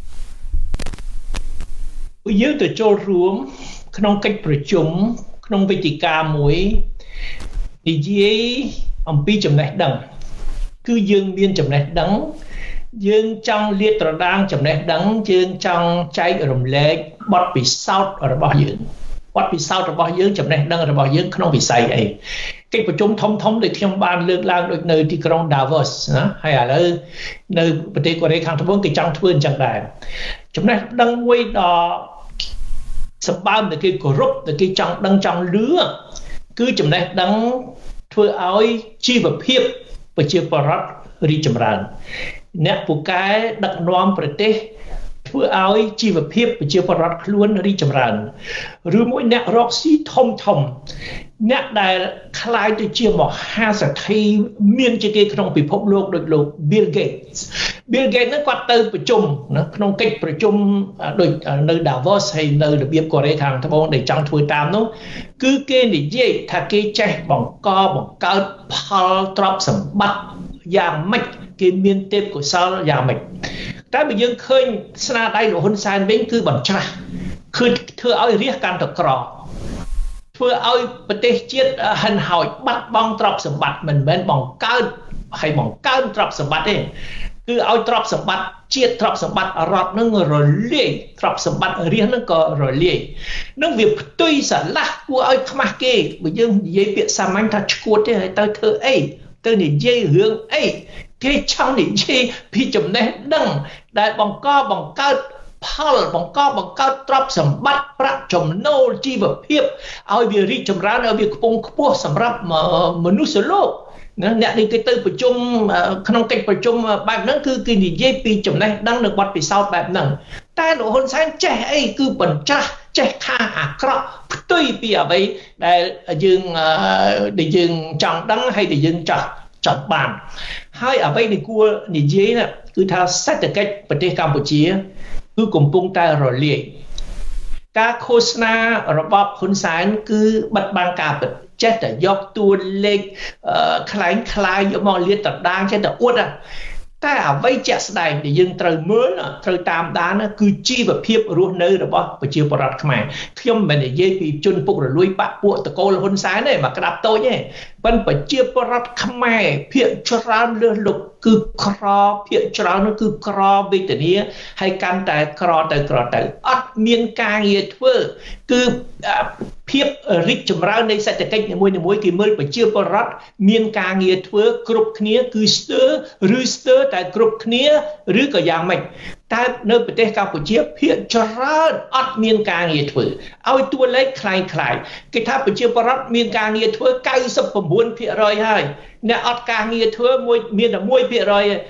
យើងទៅចូលរួមក្នុងកិច្ចប្រជុំក្នុងវេទិកាមួយនិយាយអំពីចំណេះដឹងគឺយើងមានចំណេះដឹងយើងចង់លាតត្រដាងចំណេះដឹងយើងចង់ចែករំលែកបទពិសោធន៍របស់យើងបទពិសោធន៍របស់យើងចំណេះដឹងរបស់យើងក្នុងវិស័យអីកិច្ចប្រជុំធំធំដែលខ្ញុំបានលើកឡើងដូចនៅទីក្រុង Davos ណាហើយឥឡូវនៅប្រទេសកូរ៉េខាងត្បូងគេចង់ធ្វើអញ្ចឹងដែរចំណេះដឹងមួយដ៏សម្បើមដែលគេគោរពដែលគេចង់ដឹងចង់លឺគឺចំណេះដឹងធ្វើឲ្យជីវភាពប្រជាពលរដ្ឋរីកចម្រើនអ្នកពូកែដឹកនាំប្រទេសធ្វើឲ្យជីវភាពប្រជាពលរដ្ឋខ្លួនរីកចម្រើនឬមួយអ្នករកស៊ីធំធំអ្នកដែលខ្លាយទៅជាមហាសេដ្ឋីមានជាគេក្នុងពិភពលោកដូចលោក Bill Gates Bill Gates ហ្នឹងគាត់ទៅប្រជុំណាក្នុងកិច្ចប្រជុំដូចនៅ Davos ហើយនៅរបៀបកូរ៉េខាងត្បូងដែលចង់ធ្វើតាមនោះគឺគេនិយាយថាគេចេះបង្កបង្កើតផលទ្រព្យសម្បត្តិយ៉ាងម៉េចគេមានទេពកោសល្យយ៉ាងម៉េចតែបើយើងឃើញស្នាដៃលោកហ៊ុនសែនវិញគឺបញ្ច្រាស់គឺធ្វើឲ្យរាជកាន់តែក្រធ្វើឲ្យប្រទេសជាតិហិនហោចបាត់បង់ទ្រព្យសម្បត្តិមិនមែនបង្កើតហើយបង្កើនទ្រព្យសម្បត្តិទេគឺឲ្យទ្រព្យសម្បត្តិជាតិទ្រព្យសម្បត្តិរដ្ឋនឹងរលាយទ្រព្យសម្បត្តិរាជនឹងក៏រលាយនឹងវាផ្ទុយស្រឡះគួរឲ្យខ្មាស់គេបើយើងនិយាយពាក្យសាមញ្ញថាឈួតទេហើយទៅធ្វើអីទៅនិយាយរឿងអីគេចង់និយាយពីចំណេះដឹងដែលបង្កបង្កើតផលបង្កបង្កើតទ្រព្យសម្បត្តិប្រាក់ចំណូលជីវភាពឲ្យវារីកចម្រើនឲ្យវាខ្ពង់ខ្ពស់សម្រាប់មនុស្សលោកណាអ្នកនេះគេទៅប្រជុំក្នុងកិច្ចប្រជុំបែបហ្នឹងគឺគេនិយាយពីចំណេះដឹងនិងបទពិសោធន៍បែបហ្នឹងតែលោកហ៊ុនសែនចេះអីគឺបញ្ច្រាស់ចេះខាងអាក្រក់ផ្ទុយពីអ្វីដែលយើងដែលយើងចង់ដឹងហើយដែលយើងចង់ចង់បានហើយអ្វីដែលគួរនិយាយណាគឺថាសេដ្ឋកិច្ចប្រទេសកម្ពុជាគឺកំពុងតែរលាយការឃោសនារបស់ហ៊ុនសែនគឺបិទបាំងការពិតចេះតែយកតួលេខខ្លែងខ្លាយយកមកលាតត្រដាងចេះតែអួតតែអ្វីជាក់ស្ដែងដែលយើងត្រូវមើលត្រូវតាមដានគឺជីវភាពរស់នៅរបស់ប្រជាពលរដ្ឋខ្មែរខ្ញុំមិននិយាយពីជនពុករលួយបាក់ពួកតកូលហ៊ុនសែនទេមកក្តាប់តូចទេប៉ុន្តែប្រជាពលរដ្ឋខ្មែរភាគច្រើនលើសលប់គឺក្រភាគច្រើននោះគឺក្រវេទនាហើយកាន់តែក្រទៅក្រទៅអត់មានការងារធ្វើគឺភាពរីកចម្រើននៃសេដ្ឋកិច្ចនីមួយៗគេមើលប្រជាពលរដ្ឋមានការងារធ្វើគ្រប់គ្នាគឺស្ទើរឬស្ទើរតែគ្រប់គ្នាឬក៏យ៉ាងម៉េចតែនៅប្រទេសកម្ពុជាភាគច្រើនអត់មានការងារធ្វើឲ្យតួលេខคล้ายៗគេថាប្រជាពលរដ្ឋមានការងារធ្វើ99%ហើយអ្នកអត់ការងារធ្វើមួយមានតែ1%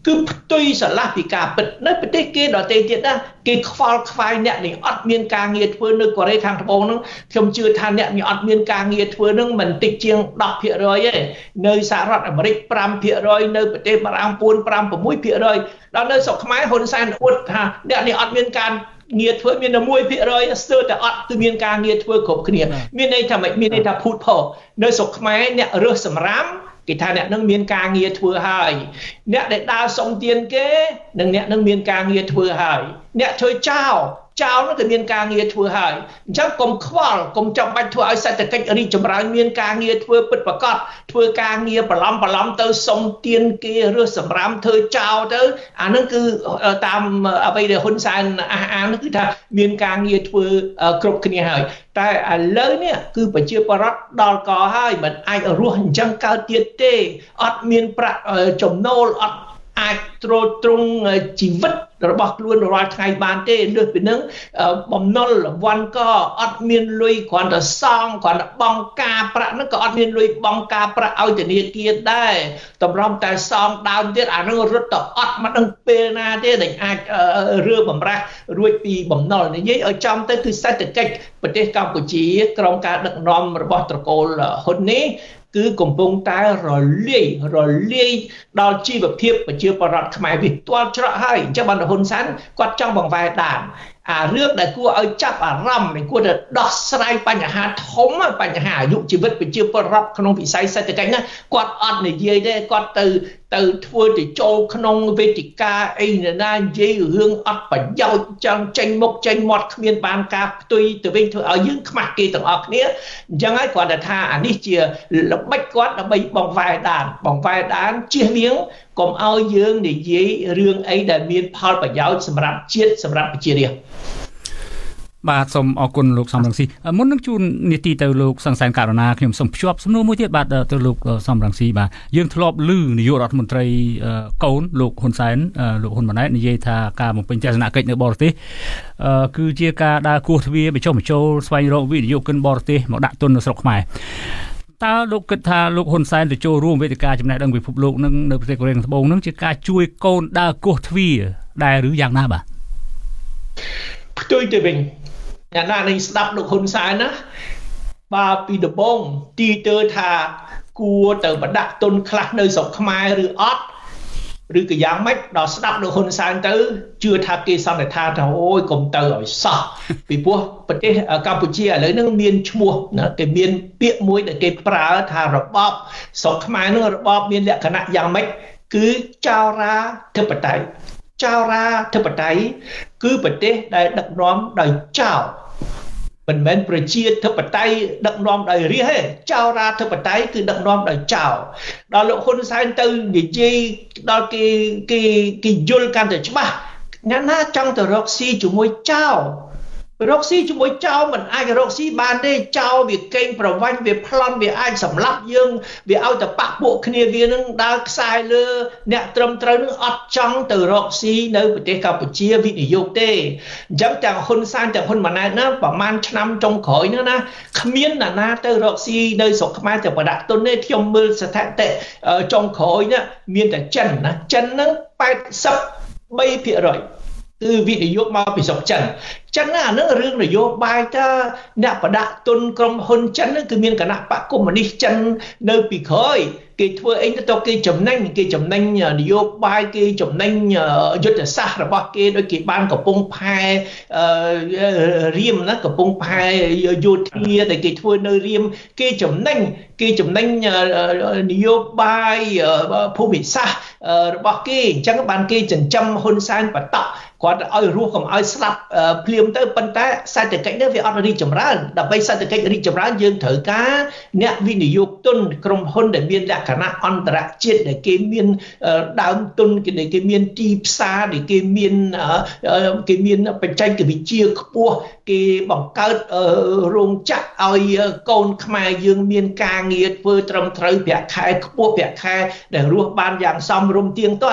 គឺផ្ទុយស្រឡះពីការពិតនៅប្រទេសគេដទៃទៀតណាគេខ្វល់ខ្វាយអ្នកនេះអត់មានការងារធ្វើនៅកូរ៉េខាងត្បូងហ្នឹងខ្ញុំជឿថាអ្នកនេះអត់មានការងារធ្វើហ្នឹងមិនតិចជាងដប់ភាគរយទេនៅសហរដ្ឋអាមេរិកប្រាំភាគរយនៅប្រទេសបារាំងfour ប្រាំsixភាគរយដល់នៅស្រុកខ្មែរហ៊ុនសែនអួតថាអ្នកនេះអត់មានការងារធ្វើមានតែoneភាគរយស្ទើរតែអត់គឺមានការងារធ្វើគ្រប់គ្នាមានន័យថាមិនមានន័យថាភូតផលនៅស្រុកខ្មែរអ្នករើសសម្រាមគេថាអ្នកនឹងមានការងារធ្វើហើយអ្នកដែលដើរសុំទានគេនិងអ្នកនឹងមានការងារធ្វើហើយអ្នកធ្វើចោលចោលនោះក៏មានការងារធ្វើហើយអញ្ចឹងកុំខ្វល់កុំចាំបាច់ធ្វើឲ្យសេដ្ឋកិច្ចរីកចម្រើនមានការងារធ្វើពិតប្រាកដធ្វើការងារបន្លំបន្លំទៅសុំទានគេរើសសម្រាមធ្វើចោលទៅអានឹងគឺតាមអ្វីដែលហ៊ុនសែនអះអាងនោះគឺថាមានការងារធ្វើគ្រប់គ្នាហើយតែឥឡូវនេះគឺប្រជាពលរដ្ឋដល់កហើយមិនអាចរស់អញ្ចឹងកើតទៀតទេអត់មានប្រាក់ចំណូលអត់អាចទ្រទ្រង់ជីវិតរបស់ខ្លួនរាល់ថ្ងៃបានទេលើសពីនឹងបំណុលរង្វាន់ក៏អត់មានលុយគ្រាន់តែសងគ្រាន់តែបង់ការប្រាក់ហ្នឹងក៏អត់មានលុយបង់ការប្រាក់ឲ្យធនាគារដែរតម្រុំតែសងដើមទៀតអានឹងរត់ទៅអត់មកដឹងពេលណាទេដែលអាចរើបំរាស់រួចពីបំណុលនិយាយឲ្យចំទៅគឺសេដ្ឋកិច្ចប្រទេសកម្ពុជាក្រោមការដឹកនាំរបស់ត្រកូលហ៊ុននេះគឺកំពុងតែរលាយរលាយដល់ជីវភាពប្រជាពលរដ្ឋខ្មែរវាទាល់ច្រកហើយអញ្ចឹងបានហ៊ុនសែនគាត់ចង់បង្វែរដានអារឿងដែលគួរឲ្យចាប់អារម្មណ៍ដែលគួរតែដោះស្រាយបញ្ហាធំបញ្ហាអាយុជីវិតប្រជាពលរដ្ឋក្នុងវិស័យសេដ្ឋកិច្ចណាគាត់អត់និយាយទេគាត់ទៅទៅធ្វើទៅចូលក្នុងវេទិកាអីណានិយាយរឿងអត់ប្រយោជន៍ចង់ចេញមុខចេញមាត់គ្មានបានការផ្ទុយទៅវិញធ្វើឲ្យយើងខ្មាស់គេទាំងអស់គ្នាអញ្ចឹងហើយគាត់តែថាអានេះជាល្បិចគាត់ដើម្បីបង្វែរដានបង្វែរដានជៀសវាងកុំឲ្យយើងនិយាយរឿងអីដែលមានផលប្រយោជន៍សម្រាប់ជាតិសម្រាប់ប្រជារាស្ត្របាទសូមអរគុណលោកសំរងស៊ីមុននឹងជួននីតិទៅលោកសង្សានករណាខ្ញុំសូមភ្ជាប់សំណួរមួយទៀតបាទទៅលោកសំរងស៊ីបាទយើងធ្លាប់ឮនាយករដ្ឋមន្ត្រីកូនលោកហ៊ុនសែនលោកហ៊ុនម៉ាណែតនិយាយថាការបំពេញទស្សនកិច្ចនៅបរទេសគឺជាការដើរគោះទ្វារបញ្ចុះបញ្ចូលស្វែងរកវិនិយោគិនបរទេសមកដាក់ទុននៅស្រុកខ្មែរតើលោកគិតថាលោកហ៊ុនសែនទៅចូលរួមវេទិកាចំណេះដឹងពិភពលោកនឹងនៅប្រទេសកូរ៉េខាងត្បូងនឹងជាការជួយកូនដើរគោះទ្វារដែរឬយ៉ាងណាបាទផ្ទុយទៅវិញអ្នកណានឹងស្ដាប់លោកហ៊ុនសែនណាបាទពីដំបូងទីទៅថាគួរទៅបដាក់ទុនខ្លះនៅស្រុកខ្មែរឬអត់ឬក៏យ៉ាងម៉េចដល់ស្ដាប់លោកហ៊ុនសែនទៅជឿថាគេសន្និដ្ឋានថាអូយកុំទៅឲ្យសោះពីព្រោះប្រទេសកម្ពុជាឥឡូវហ្នឹងមានឈ្មោះណាគេមានពាក្យមួយដែលគេប្រើថារបបស្រុកខ្មែរហ្នឹងរបបមានលក្ខណៈយ៉ាងម៉េចគឺចោរាធិបតេយ្យចោរាធិបតេយ្យគឺប្រទេសដែលដឹកនាំដោយចៅមិនមែនប្រជាធិបតេយ្យដឹកនាំដោយរាស្ត្រទេចៅរាធិបតេយ្យគឺដឹកនាំដោយចៅដល់លោកហ៊ុនសែនទៅនិយាយដល់គេគេគេយល់កាន់តែច្បាស់អ្នកណាចង់ទៅរកស៊ីជាមួយចៅរកស៊ីជាមួយចៅមិនអាចរកស៊ីបានទេចៅវាកេងប្រវាញ់វាប្លន់វាអាចសម្លាប់យើងវាឲ្យតែបាក់ពួកគ្នាវានឹងដើរខ្សែលើអ្នកត្រឹមត្រូវនឹងអត់ចង់ទៅរកស៊ីនៅប្រទេសកម្ពុជាវិនិយោគទេអញ្ចឹងទាំងហ៊ុនសែនទាំងហ៊ុនម៉ាណែតណាប្រហែលឆ្នាំចុងក្រោយហ្នឹងណាគ្មានអ្នកណាទៅរកស៊ីនៅស្រុកខ្មែរទៅបដាក់ទុនទេខ្ញុំមើលស្ថិតិចុងក្រោយណាមានតែចិនណាចិនហ្នឹងeighty-threeភាគរយគឺវិនិយោគមកពីស្រុកចិនចិនណាអានឹងរឿងនយោបាយថាអ្នកបដាក់ទុនក្រុមហ៊ុនចិនហ្នឹងគឺមានគណៈបកកុម្មុយនីសចិននៅពីក្រោយគេធ្វើអីទៅគេចំណេញគេចំណេញនយោបាយគេចំណេញយុទ្ធសាស្ត្ររបស់គេដោយគេបានកំពុងផែរៀមណាកំពុងផែយោធាដែលគេធ្វើនៅរៀមគេចំណេញគេចំណេញនយោបាយភូមិសាស្ត្ររបស់គេអញ្ចឹងបានគេចិញ្ចឹមហ៊ុនសែនបតក់គាត់ឲ្យរស់កុំឲ្យស្លាប់ភ្លាមទៅប៉ុន្តែសេដ្ឋកិច្ចនេះវាអត់រីកចម្រើនដើម្បីសេដ្ឋកិច្ចរីកចម្រើនយើងត្រូវការអ្នកវិនិយោគទុនក្រុមហ៊ុនដែលមានលក្ខណៈអន្តរជាតិដែលគេមានដើមទុនគេគេមានទីផ្សារដែលគេមានគេមានបច្ចេកវិទ្យាខ្ពស់គេបង្កើតរោងចក្រឲ្យកូនខ្មែរយើងមានការងារធ្វើត្រឹមត្រូវប្រាក់ខែខ្ពស់ប្រាក់ខែដែលរស់បានយ៉ាងសមរម្យទៀងទាត់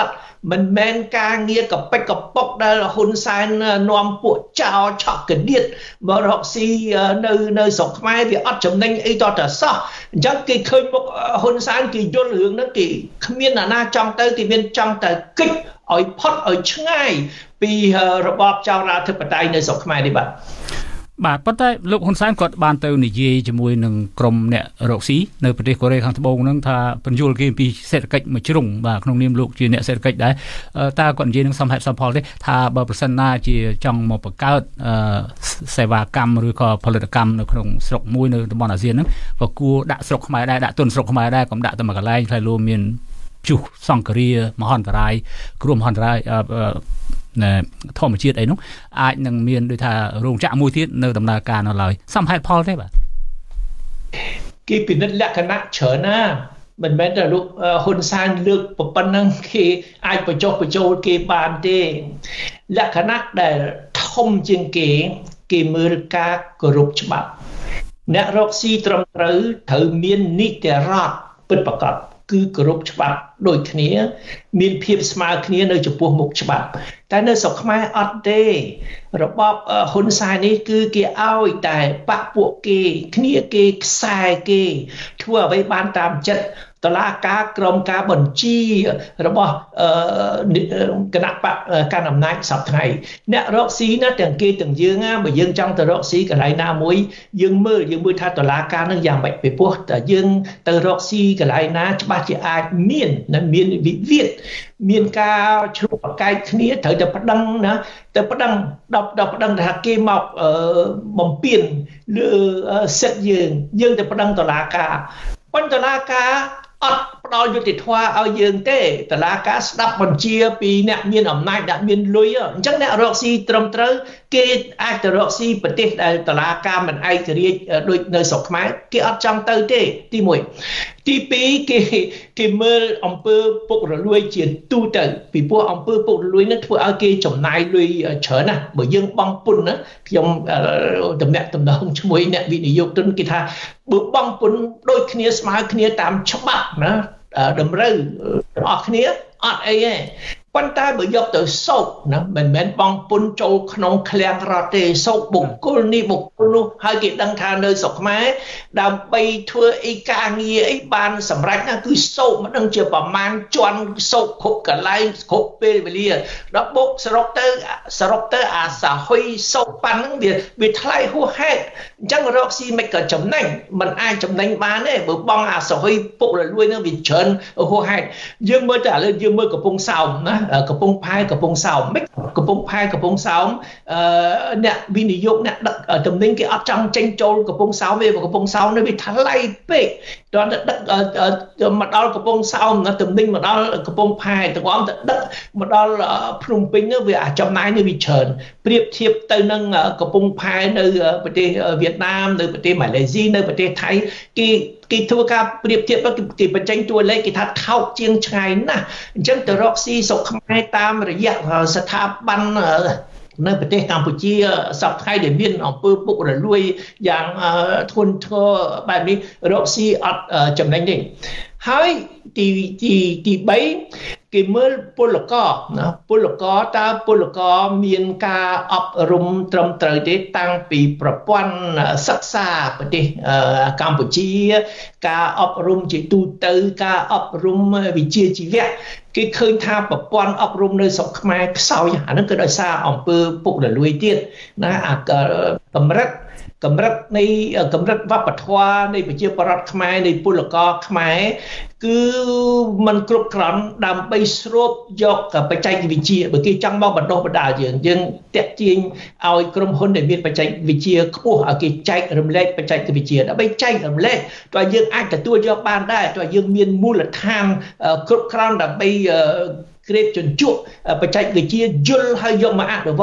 មិនមែនការងារកប៉ិចកប៉ុកដែលហ៊ុនសែននាំពួកចោលឆក់កដៀតបរកស៊ីនៅនៅស្រុកខ្មែរវាអត់ចំណេញអីតតសោះអញ្ចឹងគេឃើញពួកហ៊ុនសែនគេយល់រឿងហ្នឹងគេគ្មានអ្នកណាចង់ទៅគេមានចង់តែគិតឲ្យផុតឲ្យឆ្ងាយពីរបបចៅរដ្ឋាភិបាលនៅស្រុកខ្មែរនេះបាទបាទប៉ុន្តែលោកហ៊ុនសែនគាត់បានទៅនិយាយជាមួយនឹងក្រុមអ្នករកស៊ីនៅប្រទេសកូរ៉េខាងត្បូងហ្នឹងថាបញ្យល់គេពីសេដ្ឋកិច្ចមួយជ្រុងបាទក្នុងនាមលោកជាអ្នកសេដ្ឋកិច្ចដែរតើគាត់និយាយនឹងសមហេតុសមផលទេថាបើប្រសិនណាជាចង់មកបង្កើតសេវាកម្មឬក៏ផលិតកម្មនៅក្នុងស្រុកមួយនៅតំបន់អាស៊ានហ្នឹងក៏គួរដាក់ស្រុកខ្មែរដែរដាក់ទុនស្រុកខ្មែរដែរកុំដាក់តែមួយកន្លែងខ្លះលោកមានជុះសង្គ្រាមហន្តរាយគ្រោះមហន្តរាយធម្មជាតិអីនោះអាចនឹងមានដូចថារោងចក្រមួយទៀតនៅដំណើរការនៅឡើយសមហេតុផលទេបាទគេពិនិត្យលក្ខណៈច្រើនណាមិនមែនតែលោកហ៊ុនសែនលើកប៉ុណ្ណឹងគេអាចបញ្ចុះបញ្ចូលគេបានទេលក្ខណៈដែលធំជាងគេគេមើលការគោរពច្បាប់អ្នករកស៊ីត្រឹមត្រូវត្រូវមាននីតិរដ្ឋពិតប្រាកដគឺគោរពច្បាប់ដូចគ្នាមានភាពស្មើគ្នានៅចំពោះមុខច្បាប់តែនៅស្រុកខ្មែរអត់ទេរបបហ៊ុនសែននេះគឺគេឲ្យតែបាក់ពួកគេគ្នាគេខ្សែគេធ្វើអ្វីបានតាមចិត្តតឡាការក្រមការបញ្ជីរបស់គណៈបកកាន់អំណាចសពថ្ងៃអ្នករកស៊ីណាទាំងគេទាំងយើងណាបើយើងចង់ទៅរកស៊ីកន្លែងណាមួយយើងមើលយើងមើលថាតឡាការនឹងយ៉ាងម៉េចពីព្រោះតែយើងទៅរកស៊ីកន្លែងណាច្បាស់ជាអាចមាននិងមានវិវាទមានការឆ្លុះប្រកែកគ្នាត្រូវតែប្តឹងណាតែប្តឹងដល់ដល់ប្តឹងថាគេមកបំពេញលើសិទ្ធិយើងយើងទៅប្តឹងតឡាការប៉ុន្តែតឡាការអត់ផ្ដល់យុត្តិធម៌ឲ្យយើងទេតឡាការស្ដាប់បញ្ជាពីអ្នកមានអំណាចអ្នកមានលុយអញ្ចឹងអ្នករកស៊ីត្រឹមត្រូវគេអាចទៅរកស៊ីប្រទេសដែលតឡាការមិនឯករាជ្យដូចនៅស្រុកខ្មែរគេអត់ចង់ទៅទេទីមួយទីពីរគេគេមើលអំពើពុករលួយជាទូទៅពីព្រោះអំពើពុករលួយនឹងធ្វើឲ្យគេចំណាយលុយច្រើនណាស់បើយើងបង់ពន្ធណាខ្ញុំតំណាក់តំណងជាមួយអ្នកវិនិយោគទុនគេថាបើបង់ពន្ធដូចគ្នាស្មើគ្នាតាមច្បាប់ណាតម្រូវអស់គ្នាអត់អីទេប៉ុន្តែបើយកទៅសោកណាមិនមែនបង់ពន្ធចូលក្នុងឃ្លាំងរដ្ឋទេសោកបុគ្គលនេះបុគ្គលនោះហើយគេដឹងថានៅស្រុកខ្មែរដើម្បីធ្វើអីការងារអីបានសម្រេចណាគឺសោកមិនដឹងជាប្រមាណជាន់សោកគ្រប់កន្លែងគ្រប់ពេលវេលាដល់បុកសរុបទៅសរុបទៅអាសហុយសោកប៉ាន់ហ្នឹងវាវាថ្លៃហួសហេតុអញ្ចឹងរកស៊ីមិនក៏ចំណេញមិនអាចចំណេញបានទេបើបង់អាសហុយពុករលួយហ្នឹងវាច្រើនហួសហេតុយើងមើលទៅឥឡូវយើងមើលកំពង់សោមណាកំពង់ផែកំពង់សោមមិនកំពង់ផែកំពង់សោមអឺអ្នកវិនិយោគអ្នកដឹកតំណែងគេអត់ចង់ចេញចូលកំពង់សោមទេកំពង់សោមនេះវាថ្លៃពេកដល់ទៅដឹកមកដល់កំពង់សោមតំណែងមកដល់កំពង់ផែទាំងអមទៅដឹកមកដល់ភ្នំពេញនោះវាចំណាយនេះវាច្រើនប្រៀបធៀបទៅនឹងកំពង់ផែនៅប្រទេសវៀតណាមនៅប្រទេសម៉ាឡេស៊ីនៅប្រទេសថៃគេគេធ្វើការប្រៀបធៀបគេបញ្ចេញតួលេខគេថាថោកជាងឆ្ងាយណាស់អញ្ចឹងទៅរកស៊ីស្រុកខ្មែរតាមរយៈស្ថាប័ននៅប្រទេសកម្ពុជាសពថ្ងៃដែលមានអំពើពុករលួយយ៉ាងធ្ងន់ធ្ងរបែបនេះរកស៊ីអត់ចំណេញទេហើយទីទីទីបីគេមើលពលករណាពលករតើពលករមានការអប់រំត្រឹមត្រូវទេតាំងពីប្រព័ន្ធសិក្សាប្រទេសកម្ពុជាការអប់រំជាទូទៅការអប់រំវិជ្ជាជីវៈគេឃើញថាប្រព័ន្ធអប់រំនៅស្រុកខ្មែរខ្សោយអាហ្នឹងគឺដោយសារអំពើពុករលួយទៀតណាអាកម្រិតកម្រិតនៃកម្រិតវប្បធម៌នៃប្រជាប្រដ្ឋខ្មែរនៃពលករខ្មែរគឺมันគ្រប់គ្រាន់ដើម្បីស្រូបយកបច្ចេកវិទ្យាបើគេចង់មកបណ្ដុះបណ្ដាលយើងយើងតាក់ទាញឲ្យក្រុមហ៊ុនដែលមានបច្ចេកវិទ្យាខ្ពស់ឲ្យគេចែករំលែកបច្ចេកវិទ្យាដើម្បីចែករំលែកតើយើងអាចទទួលយកបានដែរតើយើងមានមូលដ្ឋានគ្រប់គ្រាន់ដើម្បីក្រេបជញ្ជក់បច្ចេកវិទ្យាយល់ហើយយកមកអនុវត្ត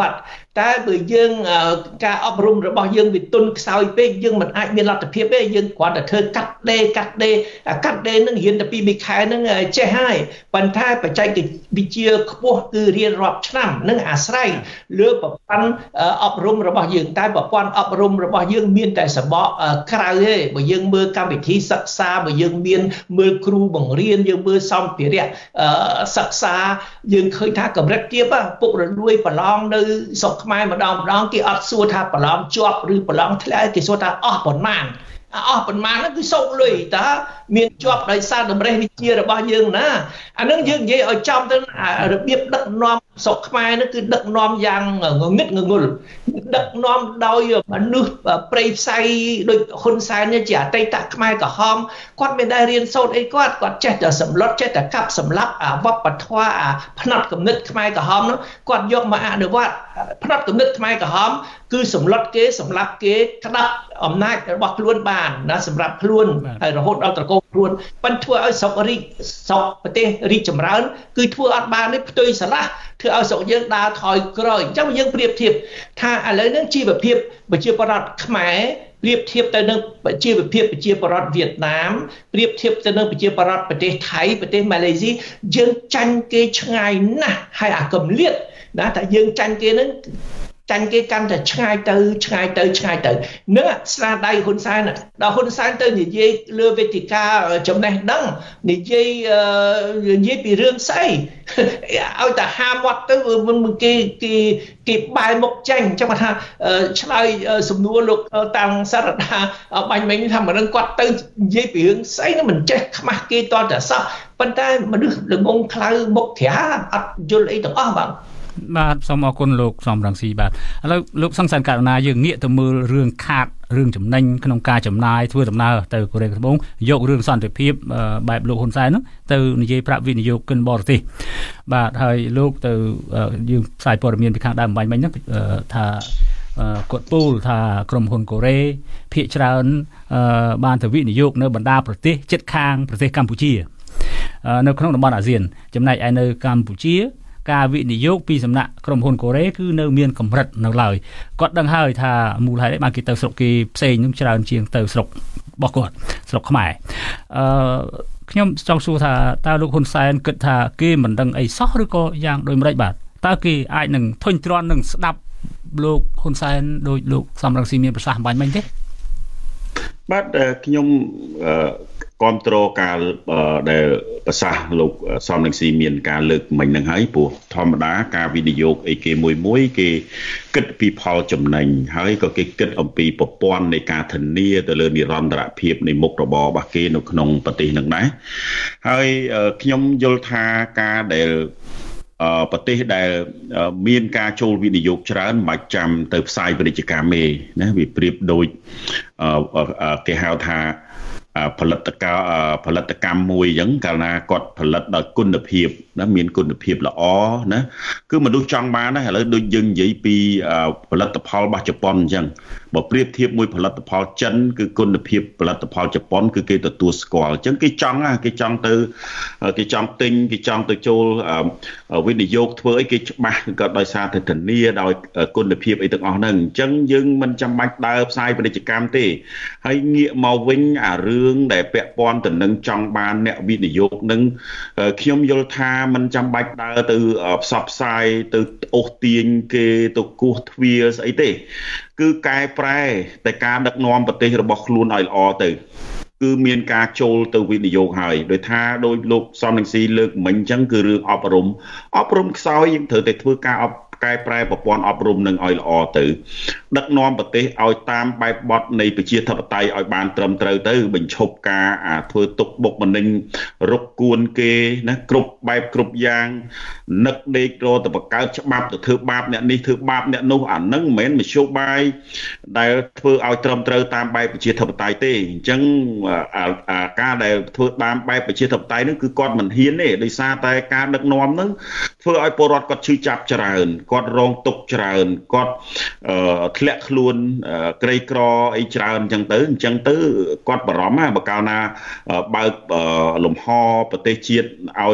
តែបើយើងការអប់រំរបស់យើងវាទុនខ្សោយពេកយើងមិនអាចមានលទ្ធភាពទេយើងគ្រាន់តែធ្វើកាត់ដេរកាត់ដេរកាត់ដេរនឹងរៀនតែពីរខែនឹងចេះហើយប៉ុន្តែបច្ចេកវិទ្យាខ្ពស់គឺរៀនរាប់ឆ្នាំនឹងអាស្រ័យលើប្រព័ន្ធអប់រំរបស់យើងតែប្រព័ន្ធអប់រំរបស់យើងមានតែសបកក្រៅទេបើយើងមើលកម្មវិធីសិក្សាបើយើងមានមើលគ្រូបង្រៀនយើងមើលសម្ភារៈសិក្សាយើងឃើញថាកម្រិតទាបពុករលួយប្រឡងនៅស្រុកខ្មែរម្ដងម្ដងគេអត់សួរថាប្រឡងជាប់ឬប្រឡងធ្លាក់គេសួរថាអស់ប៉ុន្មានអស់ប៉ុន្មានហ្នឹងគឺសោកលុយតើមានជាប់ដោយសារតម្រេះវិជារបស់យើងណាអានឹងយើងនិយាយឲ្យចំទៅរបៀបដឹកនាំស្រុកខ្មែរហ្នឹងគឺដឹកនាំយ៉ាងងងឹតងងុលដឹកនាំដោយមនុស្សព្រៃផ្សៃដូចហ៊ុនសែននេះជាអតីតខ្មែរក្រហមគាត់មិនដែលរៀនសូត្រអីគាត់គាត់ចេះតែសម្លុតចេះតែកាប់សម្លាប់អាវប្បធម៌អាផ្នត់គំនិតខ្មែរក្រហមហ្នឹងគាត់យកមកអនុវត្តផ្នត់គំនិតខ្មែរក្រហមគឺសម្លុតគេសម្លាប់គេក្តាប់អំណាចរបស់ខ្លួនបានណាសម្រាប់ខ្លួនហើយរហូតដល់ត្រកូលខ្លួនប៉ុន្តែធ្វើឲ្យស្រុករីកស្រុកប្រទេសរីកចម្រើនគឺធ្វើអត់បានទេផ្ទុយស្រឡះធ្វើឲ្យស្រុកយើងដើរថយក្រោយអញ្ចឹងយើងប្រៀបធៀបថាឥឡូវនេះជីវភាពប្រជាពលរដ្ឋខ្មែរប្រៀបធៀបទៅនឹងជីវភាពប្រជាពលរដ្ឋវៀតណាមប្រៀបធៀបទៅនឹងប្រជាពលរដ្ឋប្រទេសថៃប្រទេសម៉ាឡេស៊ីយើងចាញ់គេឆ្ងាយណាស់ហើយអាកំលៀតណាតែយើងចាញ់គេនឹងចាញ់គេកាន់តែឆ្ងាយទៅឆ្ងាយទៅឆ្ងាយទៅនឹងស្នាដៃហ៊ុនសែនដល់ហ៊ុនសែនទៅនិយាយលើវេទិកាចំណេះដឹងនិយាយនិយាយពីរឿងស្អីឲ្យតែហាមាត់ទៅគេគេគេបែរមុខចាញ់ចឹងថាឆ្លើយសំណួរលោកតាំងសារដាបាញ់មិញថាមិនដឹងគាត់ទៅនិយាយពីរឿងស្អីមិនចេះខ្មាស់គេតតែសោះប៉ុន្តែមនុស្សល្ងងខ្លៅមុខត្រាអត់យល់អីទាំងអស់បាទបាទសូមអរគុណលោកសំរងស៊ីបាទឥឡូវលោកសង្សានករណាយើងងាកទៅមើលរឿងខាតរឿងចំណេញក្នុងការចំណាយធ្វើដំណើរទៅកូរ៉េត្បូងយករឿងសន្តិភាពបែបលោកហ៊ុនសែនហ្នឹងទៅនិយាយប្រាប់វិនិយោគិនបរទេសបាទហើយលោកទៅយើងផ្សាយព័ត៌មានពីខាងដើមបាញ់មិញហ្នឹងថាគាត់ពូលថាក្រុមហ៊ុនកូរ៉េភាគច្រើនបានទៅវិនិយោគនៅបណ្ដាប្រទេសជិតខាងប្រទេសកម្ពុជានៅក្នុងតំបន់អាស៊ានចំណែកឯនៅកម្ពុជាការវិនិយោគពីសំណាក់ក្រុមហ៊ុនកូរ៉េគឺនៅមានកម្រិតនៅឡើយគាត់ដឹងហើយថាមូលហេតុអីបានគេទៅស្រុកគេផ្សេងនឹងច្រើនជាងទៅស្រុករបស់គាត់ស្រុកខ្មែរអឺខ្ញុំចង់សួរថាតើលោកហ៊ុនសែនគិតថាគេមិនដឹងអីសោះឬក៏យ៉ាងដូចម្តេចបាទតើគេអាចនឹងធុញទ្រាន់នឹងស្ដាប់លោកហ៊ុនសែនដោយលោកសំរងស៊ីមានប្រសាសន៍បាញ់មិញទេបាទខ្ញុំគាំទ្រការដែលប្រសាសន៍លោកសំរងស៊ីមានការលើកមិញហ្នឹងហើយព្រោះធម្មតាការវិនិយោគអីគេមួយមួយគេគិតពីផលចំណេញហើយក៏គេគិតអំពីប្រព័ន្ធនៃការធានាទៅលើនិរន្តរភាពនៃមុខរបររបស់គេនៅក្នុងប្រទេសហ្នឹងដែរហើយខ្ញុំយល់ថាការដែលប្រទេសដែលមានការចូលវិនិយោគច្រើនមិនចាំទៅផ្សាយពាណិជ្ជកម្មទេណាវាប្រៀបដូចគេហៅថាផលិតកម្មផលិតកម្មមួយអញ្ចឹងកាលណាគាត់ផលិតដោយគុណភាពណាមានគុណភាពល្អណាគឺមនុស្សចង់បានណាឥឡូវដូចយើងនិយាយពីផលិតផលរបស់ជប៉ុនអញ្ចឹងបើប្រៀបធៀបមួយផលិតផលចិនគឺគុណភាពផលិតផលជប៉ុនគឺគេទទួលស្គាល់អញ្ចឹងគេចង់គេចង់ទៅគេចង់ទិញគេចង់ទៅចូលវិនិយោគធ្វើអីគេច្បាស់ក៏ដោយសារតែធានាដោយគុណភាពអីទាំងអស់ហ្នឹងអញ្ចឹងយើងមិនចាំបាច់ដើរផ្សាយពាណិជ្ជកម្មទេហើយងាកមកវិញអារឿងដែលពាក់ព័ន្ធទៅនឹងចង់បានអ្នកវិនិយោគនឹងខ្ញុំយល់ថាមិនចាំបាច់ដើរទៅផ្សព្វផ្សាយទៅអូសទាញគេទៅគោះទ្វារស្អីទេគឺកែប្រែតែការដឹកនាំប្រទេសរបស់ខ្លួនឲ្យល្អទៅគឺមានការចូលទៅវិនិយោគហើយដោយថាដោយលោកសំរងស៊ីលើកមិញអញ្ចឹងគឺរឿងអប់រំអប់រំខ្សោយយើងត្រូវតែធ្វើការអប់កែប្រែប្រព័ន្ធអប់រំនឹងឲ្យល្អទៅដឹកនាំប្រទេសឲ្យតាមបែបបទនៃប្រជាធិបតេយ្យឲ្យបានត្រឹមត្រូវទៅបញ្ឈប់ការអាធ្វើទុកបុកម្នេញរកគួនគេណាគ្រប់បែបគ្រប់យ៉ាងនឹកដេករទៅបង្កើតច្បាប់ទៅធ្វើបាបអ្នកនេះធ្វើបាបអ្នកនោះអានឹងមិនមែនមធ្យោបាយដែលធ្វើឲ្យត្រឹមត្រូវតាមបែបប្រជាធិបតេយ្យទេអញ្ចឹងការដែលធ្វើតាមបែបប្រជាធិបតេយ្យហ្នឹងគឺគាត់មិនហ៊ានទេដោយសារតែការដឹកនាំហ្នឹងធ្វើឲ្យពលរដ្ឋគាត់ឈឺចាប់ច្រើនគាត់រងទុក្ខច្រើនគាត់ធ្លាក់ខ្លួនក្រីក្រអីច្រើនអញ្ចឹងទៅអញ្ចឹងទៅគាត់បារម្ភណាបើកាលណាបើកលំហប្រទេសជាតិឲ្យ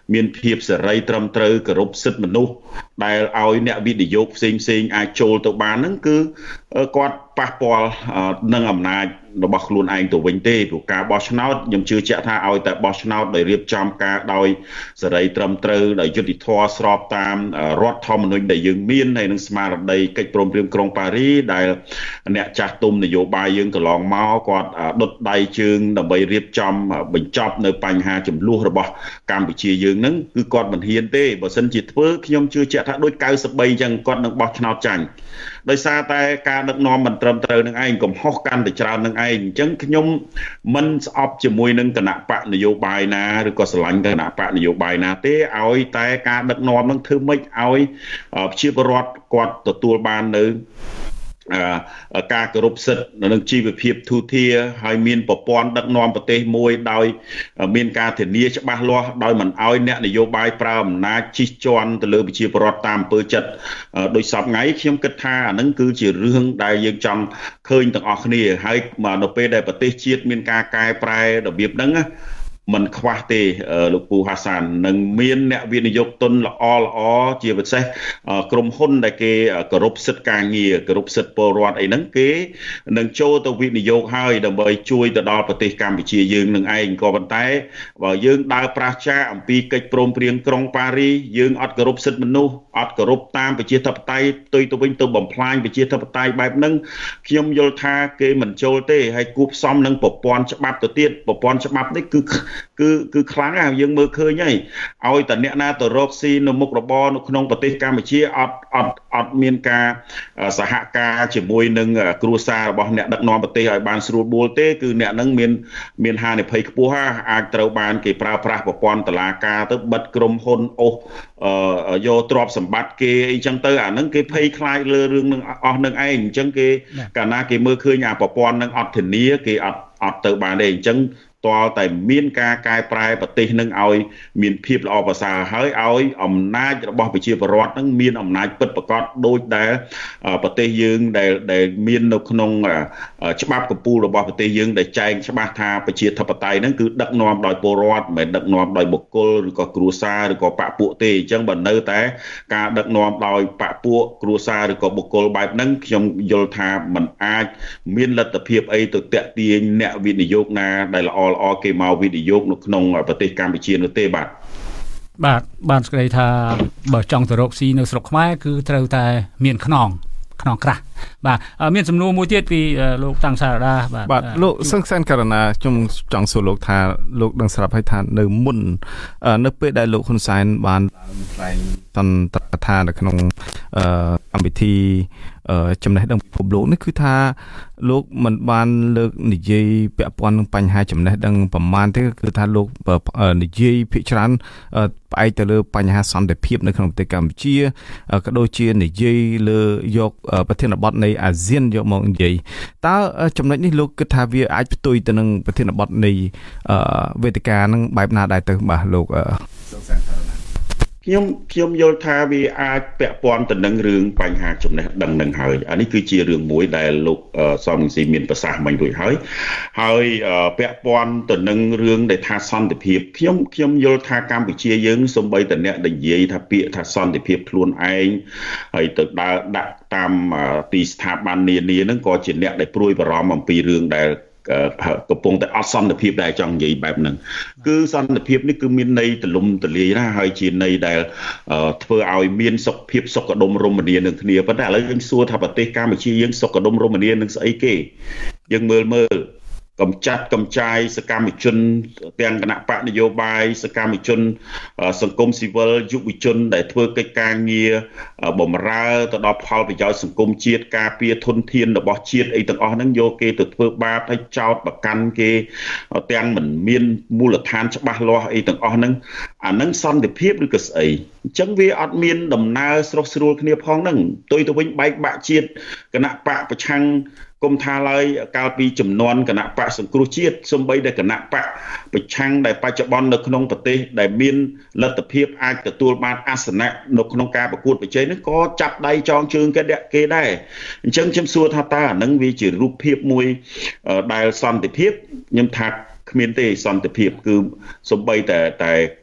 មានភាពសេរីត្រឹមត្រូវគោរពសិទ្ធិមនុស្សដែលឲ្យអ្នកវិនិយោគផ្សេងផ្សេងអាចចូលទៅបានហ្នឹងគឺគាត់ប៉ះពាល់នឹងអំណាចរបស់ខ្លួនឯងទៅវិញទេព្រោះការបោះឆ្នោតខ្ញុំជឿជាក់ថាឲ្យតែបោះឆ្នោតដោយរៀបចំការដោយសេរីត្រឹមត្រូវដោយយុត្តិធម៌ស្របតាមរដ្ឋធម្មនុញ្ញដែលយើងមានហើយនឹងស្មារតីកិច្ចព្រមព្រៀងក្រុងប៉ារីដែលអ្នកចាស់ទុំនយោបាយយើងកន្លងមកគាត់ដុតដៃជើងដើម្បីរៀបចំបញ្ចប់នៅបញ្ហាចំនួនរបស់កម្ពុជាយើងហ្នឹងគឺគាត់មិនហ៊ានទេបើសិនជាធ្វើខ្ញុំជឿជាក់ថាដូច九十三អញ្ចឹងគាត់នឹងបោះឆ្នោតចាញ់ដោយសារតែការដឹកនាំមិនត្រឹមត្រូវនឹងឯងកំហុសកាន់តែច្រើននឹងឯងអញ្ចឹងខ្ញុំមិនស្អប់ជាមួយនឹងគណៈបកនយោបាយណាឬក៏ស្រឡាញ់គណៈបកនយោបាយណាទេឲ្យតែការដឹកនាំនឹងធ្វើម៉េចឲ្យប្រជាពលរដ្ឋគាត់ទទួលបាននៅការគោរពសិទ្ធិនិងជីវភាពទូធាហើយមានប្រព័ន្ធដឹកនាំប្រទេសមួយដោយមានការធានាច្បាស់លាស់ដោយមិនឲ្យអ្នកនយោបាយប្រើអំណាចជិះជាន់ទៅលើប្រជាពលរដ្ឋតាមអំពើចិត្តដោយសពថ្ងៃខ្ញុំគិតថាអានឹងគឺជារឿងដែលយើងចង់ឃើញទាំងអស់គ្នាហើយនៅពេលដែលប្រទេសជាតិមានការកែប្រែរបៀបហ្នឹងមិនខ្វះទេលោកពូហាសាននឹងមានអ្នកវិនិយោគទុនល្អល្អជាពិសេសក្រុមហ៊ុនដែលគេគោរពសិទ្ធិការងារគោរពសិទ្ធិពលរដ្ឋអីហ្នឹងគេនឹងចូលទៅវិនិយោគហើយដើម្បីជួយទៅដល់ប្រទេសកម្ពុជាយើងនឹងឯងក៏ប៉ុន្តែបើយើងដើរប្រាសចាកអំពីកិច្ចព្រមព្រៀងក្រុងប៉ារីយើងអត់គោរពសិទ្ធិមនុស្សអត់គោរពតាមប្រជាធិបតេយ្យផ្ទុយទៅវិញទៅបំផ្លាញប្រជាធិបតេយ្យបែបហ្នឹងខ្ញុំយល់ថាគេមិនចូលទេហើយគូផ្សំនឹងប្រព័ន្ធច្បាប់ទៅទៀតប្រព័ន្ធច្បាប់នេះគឺគឺគឺខ្លាំងណាស់យើងមើលឃើញហើយឲ្យតែអ្នកណាទៅរកស៊ីនៅមុខរបរនៅក្នុងប្រទេសកម្ពុជាអត់អត់អត់មានការសហការជាមួយនឹងគ្រួសាររបស់អ្នកដឹកនាំប្រទេសឲ្យបានស្រួលបួលទេគឺអ្នកនឹងមានមានហានិភ័យខ្ពស់ណាស់អាចត្រូវបានគេប្រើប្រាស់ប្រព័ន្ធតុលាការទៅបិទក្រុមហ៊ុនអូសយកទ្រព្យសម្បត្តិគេអីចឹងទៅអាហ្នឹងគេភ័យខ្លាចលើរឿងនឹងអស់នឹងឯងអញ្ចឹងគេកាលណាគេមើលឃើញអាប្រព័ន្ធនឹងអត់ធានាគេអត់អត់ទៅបានទេអញ្ចឹងតលតែមានការកែប្រែប្រទេសនឹងឲ្យមានភាពល្អប្រសើរហើយឲ្យអំណាចរបស់ប្រជាពលរដ្ឋនឹងមានអំណាចពិតប្រាកដដូចដែលប្រទេសយើងដែលដែលមាននៅក្នុងច្បាប់កម្ពុជារបស់ប្រទេសយើងដែលចែងច្បាស់ថាប្រជាធិបតេយ្យហ្នឹងគឺដឹកនាំដោយពលរដ្ឋមិនដឹកនាំដោយបុគ្គលឬក៏គ្រួសារឬក៏បកពួកទេអញ្ចឹងបើនៅតែការដឹកនាំដោយបកពួកគ្រួសារឬក៏បុគ្គលបែបហ្នឹងខ្ញុំយល់ថាมันអាចមានលទ្ធភាពអីទៅតាក់ទាញអ្នកវិនិយោគណាដែលល្អល្អគេមកវិនិយោគនៅក្នុងប្រទេសកម្ពុជានោះទេបាទបាទបានស្គាល់ថាបើចង់ទៅរកស៊ីនៅស្រុកខ្មែរគឺត្រូវតែមានខ្នងខ្នងក្រាស់បាទមានសំណួរមួយទៀតពីលោកតាំងសារដាបាទបាទលោកសង្សានករណាខ្ញុំចង់សួរលោកថាលោកដឹងស្រាប់ហើយថានៅមុននៅពេលដែលលោកហ៊ុនសែនបានថ្លែងតន្តកថានៅក្នុងកម្មវិធីចំណេះដឹងពិភពលោកនេះគឺថាលោកមិនបានលើកនិយាយពាក់ព័ន្ធនឹងបញ្ហាចំណេះដឹងប្រមាណទេគឺថាលោកនិយាយភាគច្រើនផ្អែកទៅលើបញ្ហាសន្តិភាពនៅក្នុងប្រទេសកម្ពុជាក៏ដូចជានិយាយលើយកប្រធានបទនៃអាស៊ានយកមកនិយាយតើចំណុចនេះលោកគិតថាវាអាចផ្ទុយទៅនឹងប្រធានបទនៃវេទិកានឹងបែបណាដែរទៅបាទលោកសង្សានខ្ញុំខ្ញុំយល់ថាវាអាចពាក់ព័ន្ធទៅនឹងរឿងបញ្ហាចំណេះដឹងនឹងហើយអានេះគឺជារឿងមួយដែលលោកសំស៊ីមានប្រសាសន៍មិញរួចហើយហើយពាក់ព័ន្ធទៅនឹងរឿងដែលថាសន្តិភាពខ្ញុំខ្ញុំយល់ថាកម្ពុជាយើងសូម្បីតែអ្នកនិយាយថាពាក្យថាសន្តិភាពខ្លួនឯងហើយទៅដើរដាក់តាមទីស្ថាប័ននានាហ្នឹងក៏ជាអ្នកដែលព្រួយបារម្ភអំពីរឿងដែលកំពុងតែអត់សន្តិភាពដែលចង់និយាយបែបហ្នឹងគឺសន្តិភាពនេះគឺមានន័យទលំទលាយណាហើយជាន័យដែលធ្វើឲ្យមានសុខភាពសុខដុមរមនានឹងគ្នាប៉ុន្តែឥឡូវយើងសួរថាប្រទេសកម្ពុជាយើងសុខដុមរមនានឹងស្អីគេយើងមើលមើលកំចាត់កំចាយសកម្មជនទាំងគណៈបកនយោបាយសកម្មជនសង្គមស៊ីវិលយុវជនដែលធ្វើកិច្ចការងារបម្រើទៅដល់ផលប្រយោជន៍សង្គមជាតិការពារធនធានរបស់ជាតិអីទាំងអស់ហ្នឹងយកគេទៅធ្វើបាបហើយចោទប្រកាន់គេទាំងមិនមានមូលដ្ឋានច្បាស់លាស់អីទាំងអស់ហ្នឹងអាហ្នឹងសន្តិភាពឬក៏ស្អីអញ្ចឹងវាអត់មានដំណើរស្រស់ស្រួលគ្នាផងហ្នឹងផ្ទុយទៅវិញបែកបាក់ជាតិគណៈបកប្រឆាំងគុំថាឡើយកាលពីចំនួនគណៈបកសង្គ្រោះជាតិសូម្បីតែគណៈបកប្រឆាំងដែលបច្ចុប្បន្ននៅក្នុងប្រទេសដែលមានលទ្ធភាពអាចទទួលបានអាសនៈនៅក្នុងការប្រកួតប្រជែងនេះក៏ចាប់ដៃចងជើងគេដាក់គេដែរអញ្ចឹងខ្ញុំសួរថាតើអានឹងវាជារូបភាពមួយដែលសន្តិភាពខ្ញុំថាគ្មានទេសន្តិភាពគឺសូម្បីតែតែ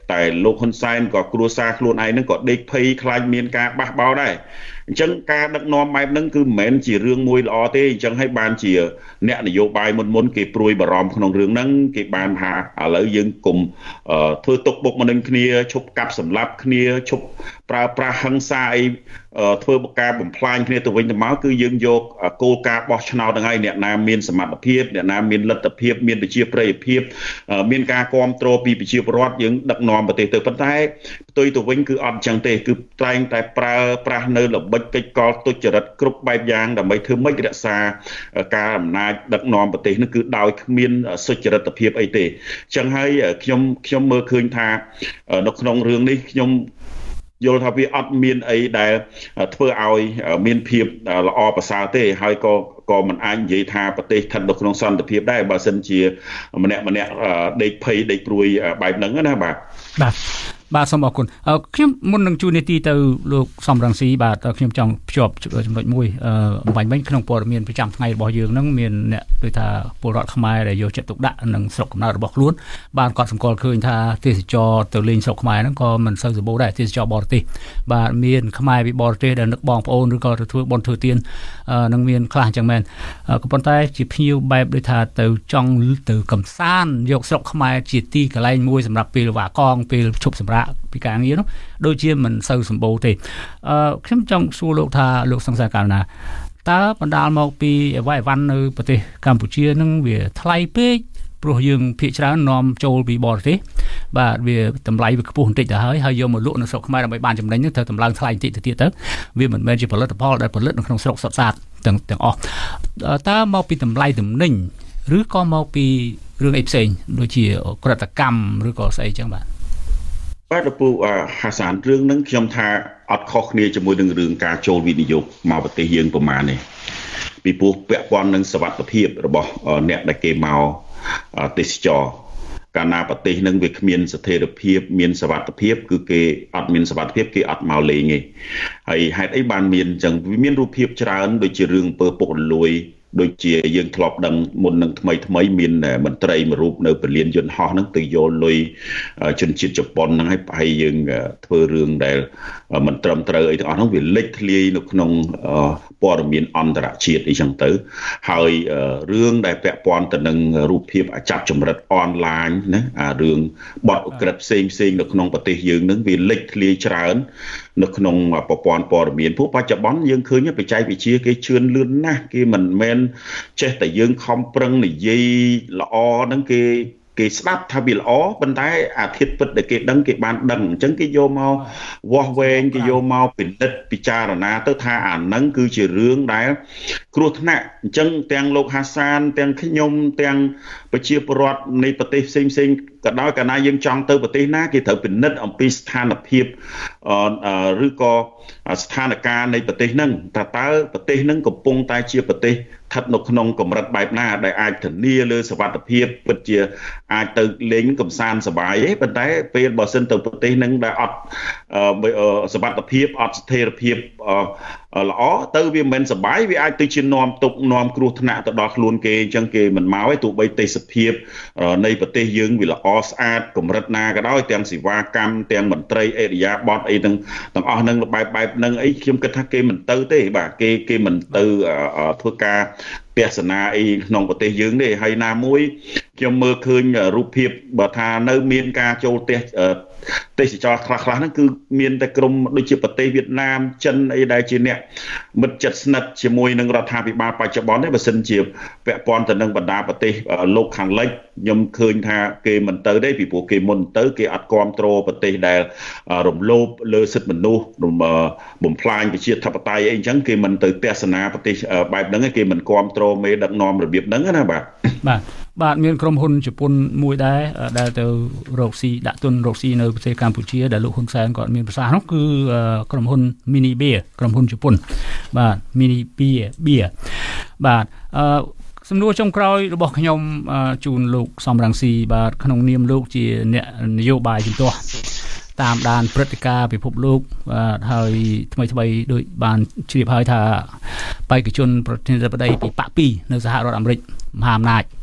តែលោកហ៊ុនសែនក៏គ្រួសារខ្លួនឯងហ្នឹងក៏ដេកភ័យខ្លាចមានការបះបោរដែរអញ្ចឹងការដឹកនាំបែបហ្នឹងគឺមិនមែនជារឿងមួយល្អទេអញ្ចឹងហើយបានជាអ្នកនយោបាយមុនមុនគេព្រួយបារម្ភក្នុងរឿងហ្នឹងគេបានថាឥឡូវយើងគុំធ្វើទុកបុកម្នេញគ្នាឈប់កាប់សម្លាប់គ្នាឈប់ប្រើប្រាស់ហិង្សាអីធ្វើបការបំផ្លាញគ្នាទៅវិញទៅមកគឺយើងយកគោលការណ៍បោះឆ្នោតហ្នឹងហើយអ្នកណាមានសមត្ថភាពអ្នកណាមានលទ្ធភាពមានប្រជាប្រិយភាពមានការគ្រប់គ្រងពីប្រជាពលរដ្ឋយើងដឹកនាំប្រទេសទៅប៉ុន្តែផ្ទុយទៅវិញគឺអត់ចឹងទេគឺតែងតែប្រើប្រាស់នៅល្បិចកិច្ចកលទុច្ចរិតគ្រប់បែបយ៉ាងដើម្បីធ្វើម៉េចរក្សាការអំណាចដឹកនាំប្រទេសនេះគឺដោយគ្មានសុចរិតភាពអីទេអញ្ចឹងហើយខ្ញុំខ្ញុំមើលឃើញថានៅក្នុងរឿងនេះខ្ញុំយល់ថាវាអត់មានអីដែលធ្វើឲ្យមានភាពល្អប្រសើរទេហើយក៏ក៏មិនអាចនិយាយថាប្រទេសស្ថិតនៅក្នុងសន្តិភាពដែរបើសិនជាម្នាក់ម្នាក់ដេកភ័យដេកព្រួយបែបហ្នឹងណាបាទបាទបាទសូមអរគុណខ្ញុំមុននឹងជួននីតិទៅលោកសំរងស៊ីបាទខ្ញុំចង់ភ្ជាប់ចំណុចមួយអំបញ្ញវិញក្នុងព័ត៌មានប្រចាំថ្ងៃរបស់យើងហ្នឹងមានអ្នកដូចថាពលរដ្ឋខ្មែរដែលយកចិត្តទុកដាក់នឹងស្រុកកំណើតរបស់ខ្លួនបានកត់សម្គាល់ឃើញថាទេសចរទៅលេងស្រុកខ្មែរហ្នឹងក៏មិនសូវសម្បូរដែរទេសចរបរទេសបាទមានខ្មែរពីបរទេសដែលនឹកបងប្អូនឬក៏ទៅធ្វើបុណ្យធ្វើទាននឹងមានខ្លះអញ្ចឹងមែនក៏ប៉ុន្តែជាភ្ញៀវបែបដូចថាទៅចង់ទៅកំសាន្តយកស្រុកខ្មែរជាទីកន្លែងមួយសម្រាប់ពេលវាកងពេលឈប់សម្រាកពីការងារនោះដូចជាមិនសូវសម្បូរទេអឺខ្ញុំចង់សួរលោកថាលោកសង្សារកាលណាតើបណ្ដាលមកពីអវ័យអវ័ននៅប្រទេសកម្ពុជានឹងវាថ្លៃពេកព្រោះយើងភាគច្រើននាំចូលពីបរទេសបាទវាតម្លៃវាខ្ពស់បន្តិចទៅហើយហើយយកមកលក់នៅស្រុកខ្មែរដើម្បីបានចំណេញនោះត្រូវតម្លើងថ្លៃបន្តិចទៅទៀតទៅវាមិនមែនជាផលិតផលដែលផលិតនៅក្នុងស្រុកសុទ្ធសាធទាំងទាំងអស់តើមកពីតម្លៃទំនិញឬក៏មកពីរឿងអីផ្សេងដូចជាក្រិតកម្មឬក៏ស្អីចឹងបាទបាទលោកពូហាសានរឿងហ្នឹងខ្ញុំថាអត់ខុសគ្នាជាមួយនឹងរឿងការចូលវិនិយោគមកប្រទេសយើងប្រមាណនេះពីព្រោះពាក់ព័ន្ធនឹងសវត្ថិភាពរបស់អ្នកដែលគេមកទេសចរកាលណាប្រទេសនឹងវាគ្មានស្ថិរភាពមានសវត្ថិភាពគឺគេអត់មានសវត្ថិភាពគេអត់មកលេងទេហើយហេតុអីបានមានអញ្ចឹងវាមានរូបភាពច្រើនដូចជារឿងអំពើពុករលួយដូចជាយើងធ្លាប់ដឹងមុននឹងថ្មីថ្មីមានមន្ត្រីមួយរូបនៅពលានយន្តហោះហ្នឹងទៅយកលុយជនជាតិជប៉ុនហ្នឹងឲ្យប្រហែលយើងធ្វើរឿងដែលមិនត្រឹមត្រូវអីទាំងអស់ហ្នឹងវាលេចធ្លាយនៅក្នុងព័ត៌មានអន្តរជាតិអីចឹងទៅហើយរឿងដែលពាក់ព័ន្ធទៅនឹងរូបភាពចាប់ចម្រិតអនឡាញណាអារឿងបទឧក្រិដ្ឋផ្សេងផ្សេងនៅក្នុងប្រទេសយើងហ្នឹងវាលេចធ្លាយច្រើននៅក្នុងប្រព័ន្ធព័ត៌មានពួកបច្ចុប្បន្នយើងឃើញបច្ចេកវិទ្យាគេជឿនលឿនណាស់គេមិនមែនចេះតែយើងខំប្រឹងនិយាយល្អហ្នឹងគេគេស្ដាប់ថាវាល្អប៉ុន្តែអាធិធពិតដែលគេដឹងគេបានដឹងអញ្ចឹងគេយកមកវាស់វែងគេយកមកពិនិត្យពិចារណាទៅថាអាហ្នឹងគឺជារឿងដែលគ្រោះថ្នាក់អញ្ចឹងទាំងលោកហាសានទាំងខ្ញុំទាំងប្រជាពលរដ្ឋនៃប្រទេសផ្សេងផ្សេងក៏ដោយកាលណាយើងចង់ទៅប្រទេសណាគេត្រូវពិនិត្យអំពីស្ថានភាពឬក៏ស្ថានភាពនៃប្រទេសហ្នឹងតើតើប្រទេសហ្នឹងកំពុងតែជាប្រទេសស្ថិតនៅក្នុងកម្រិតបែបណាដែលអាចធានាលើសុវត្ថិភាពពិតជាអាចទៅលេងកំសាន្តសប្បាយទេប៉ុន្តែពេលបើសិនទៅប្រទេសហ្នឹងដែលអត់សុវត្ថិភាពអត់ស្ថិរភាពល្អទៅវាមិនសប្បាយវាអាចទៅជានាំទុកនាំគ្រោះថ្នាក់ទៅដល់ខ្លួនគេអញ្ចឹងគេមិនមកទេទោះបីទេសភាពនៃប្រទេសយើងវាល្អស្អាតកម្រិតណាក៏ដោយទាំងសេវាកម្មទាំងមន្ត្រីអេរិយាបថអីទាំងទាំងអស់ហ្នឹងបែបបែបហ្នឹងអីខ្ញុំគិតថាគេមិនទៅទេបាទគេគេមិនទៅធ្វើការទស្សនាអីក្នុងប្រទេសយើងទេហើយណាមួយខ្ញុំមើលឃើញរូបភាពបើថានៅមានការចូលទេសទេសចរខ្លះខ្លះហ្នឹងគឺមានតែក្រុមដូចជាប្រទេសវៀតណាមចិនអីដែលជាអ្នកមិត្តជិតស្និទ្ធជាមួយនឹងរដ្ឋាភិបាលបច្ចុប្បន្ននេះបើសិនជាពាក់ព័ន្ធទៅនឹងបណ្ដាប្រទេសលោកខាងលិចខ្ញុំឃើញថាគេមិនទៅទេពីព្រោះគេមុនទៅគេអត់គ្រប់គ្រងប្រទេសដែលរំលោភលើសិទ្ធិមនុស្សបំផ្លាញប្រជាធិបតេយ្យអីអញ្ចឹងគេមិនទៅទស្សនាប្រទេសបែបហ្នឹងគេមិនគ្រប់គ្រងមេដឹកនាំរបៀបហ្នឹងណាបាទបាទបាទមានក្រុមហ៊ុនជប៉ុនមួយដែរដែលទៅរកស៊ីដាក់ទុនរកស៊ីនៅប្រទេសកម្ពុជាដែលលោកហ៊ុនសែនគាត់មានប្រសាសន៍នោះគឺក្រុមហ៊ុន Mini Beer ក្រុមហ៊ុនជប៉ុនបាទ Mini Beer Beer បាទអឺសំណួរចុងក្រោយរបស់ខ្ញុំជូនលោកសំរងស៊ីបាទក្នុងនាមលោកជាអ្នកនយោបាយជំទាស់តាមដានព្រឹត្តិការណ៍ពិភពលោកបាទហើយថ្មីថ្មីដូចបានជ្រាបហើយថាបេក្ខជនប្រធានាធិបតីពីបកពីរនៅសហរដ្ឋអាមេរិកមហាអំណាច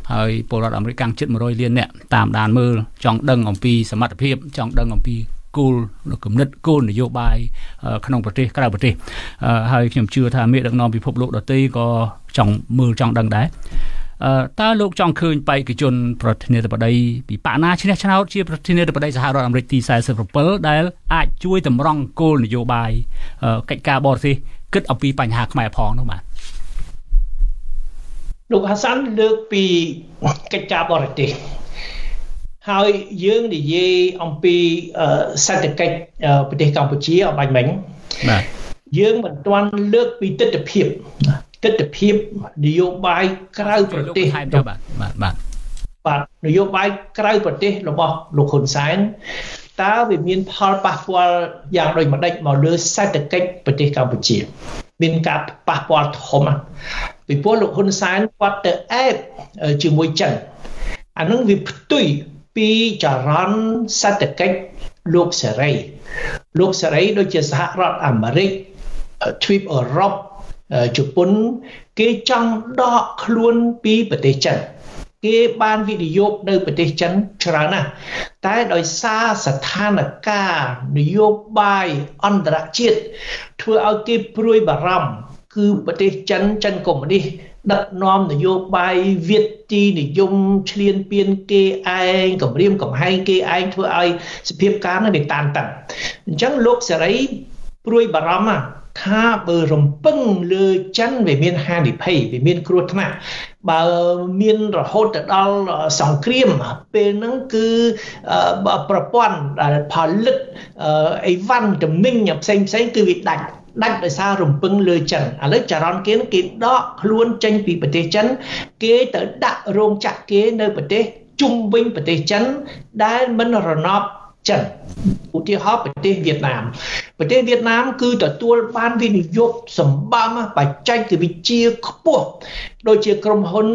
ហើយពលរដ្ឋអាមេរិកកាំងជិតone hundredលាននាក់តាមដានមើលចង់ដឹងអំពីសមត្ថភាពចង់ដឹងអំពីគោលគំនិតគោលនយោបាយក្នុងប្រទេសក្រៅប្រទេសហើយខ្ញុំជឿថាមេដឹកនាំពិភពលោកដទៃក៏ចង់មើលចង់ដឹងដែរតើលោកចង់ឃើញបេក្ខជនប្រធានាធិបតីពីបកណាឈ្នះឆ្នោតជាប្រធានាធិបតីសហរដ្ឋអាមេរិកទីforty-sevenដែលអាចជួយតម្រង់គោលនយោបាយកិច្ចការបរទេសគិតអំពីបញ្ហាខ្មែរផងនោះបាទលោកហាសាន់លើកពីកិច្ចការបរទេសហើយយើងនិយាយអំពីសេដ្ឋកិច្ចប្រទេសកម្ពុជាអបាញ់មិញបាទយើងមិនទាន់លើកពីទិដ្ឋភាពទិដ្ឋភាពនយោបាយក្រៅប្រទេសបាទបាទបាទបាទនយោបាយក្រៅប្រទេសរបស់លោកហ៊ុនសែនតើវាមានផលប៉ះពាល់យ៉ាងដូចម្តេចមកលើសេដ្ឋកិច្ចប្រទេសកម្ពុជាមានការប៉ះពាល់ធំណាស់ពីព្រោះលោកហ៊ុនសែនគាត់ទៅអែបជាមួយចិនអានឹងវាផ្ទុយពីចរន្តសេដ្ឋកិច្ចលោកសេរីលោកសេរីដូចជាសហរដ្ឋអាមេរិកទ្វីបអឺរ៉ុបជប៉ុនគេចង់ដកខ្លួនពីប្រទេសចិនគេបានវិនិយោគនៅប្រទេសចិនច្រើនណាស់តែដោយសារស្ថានភាពនយោបាយអន្តរជាតិធ្វើឲ្យគេព្រួយបារម្ភគឺប្រទេសចិនចិនកុម្មុយនីសដឹកនាំនយោបាយវិទីនិយមឈ្លានពានគេឯងគម្រាមកំហែងគេឯងធ្វើឲ្យសភាពការណ៍នេះវាតានតឹងអញ្ចឹងលោកសេរីព្រួយបារម្ភណាស់ថាបើរំពឹងលើចិនវាមានហានិភ័យវាមានគ្រោះថ្នាក់បើមានរហូតទៅដល់សង្គ្រាមពេលហ្នឹងគឺប្រព័ន្ធផលិតអីវ៉ាន់ទំនិញផ្សេងផ្សេងគឺវាដាច់ដាច់ដោយសាររំពឹងលើចិនឥឡូវចរន្តគេគេដកខ្លួនចេញពីប្រទេសចិនគេទៅដាក់រោងចក្រគេនៅប្រទេសជុំវិញប្រទេសចិនដែលមិនរណបចិនឧទាហរណ៍ប្រទេសវៀតណាមប្រទេសវៀតណាមគឺទទួលបានវិនិយោគសម្បំបច្ចេកវិទ្យាខ្ពស់ដូចជាក្រុមហ៊ុន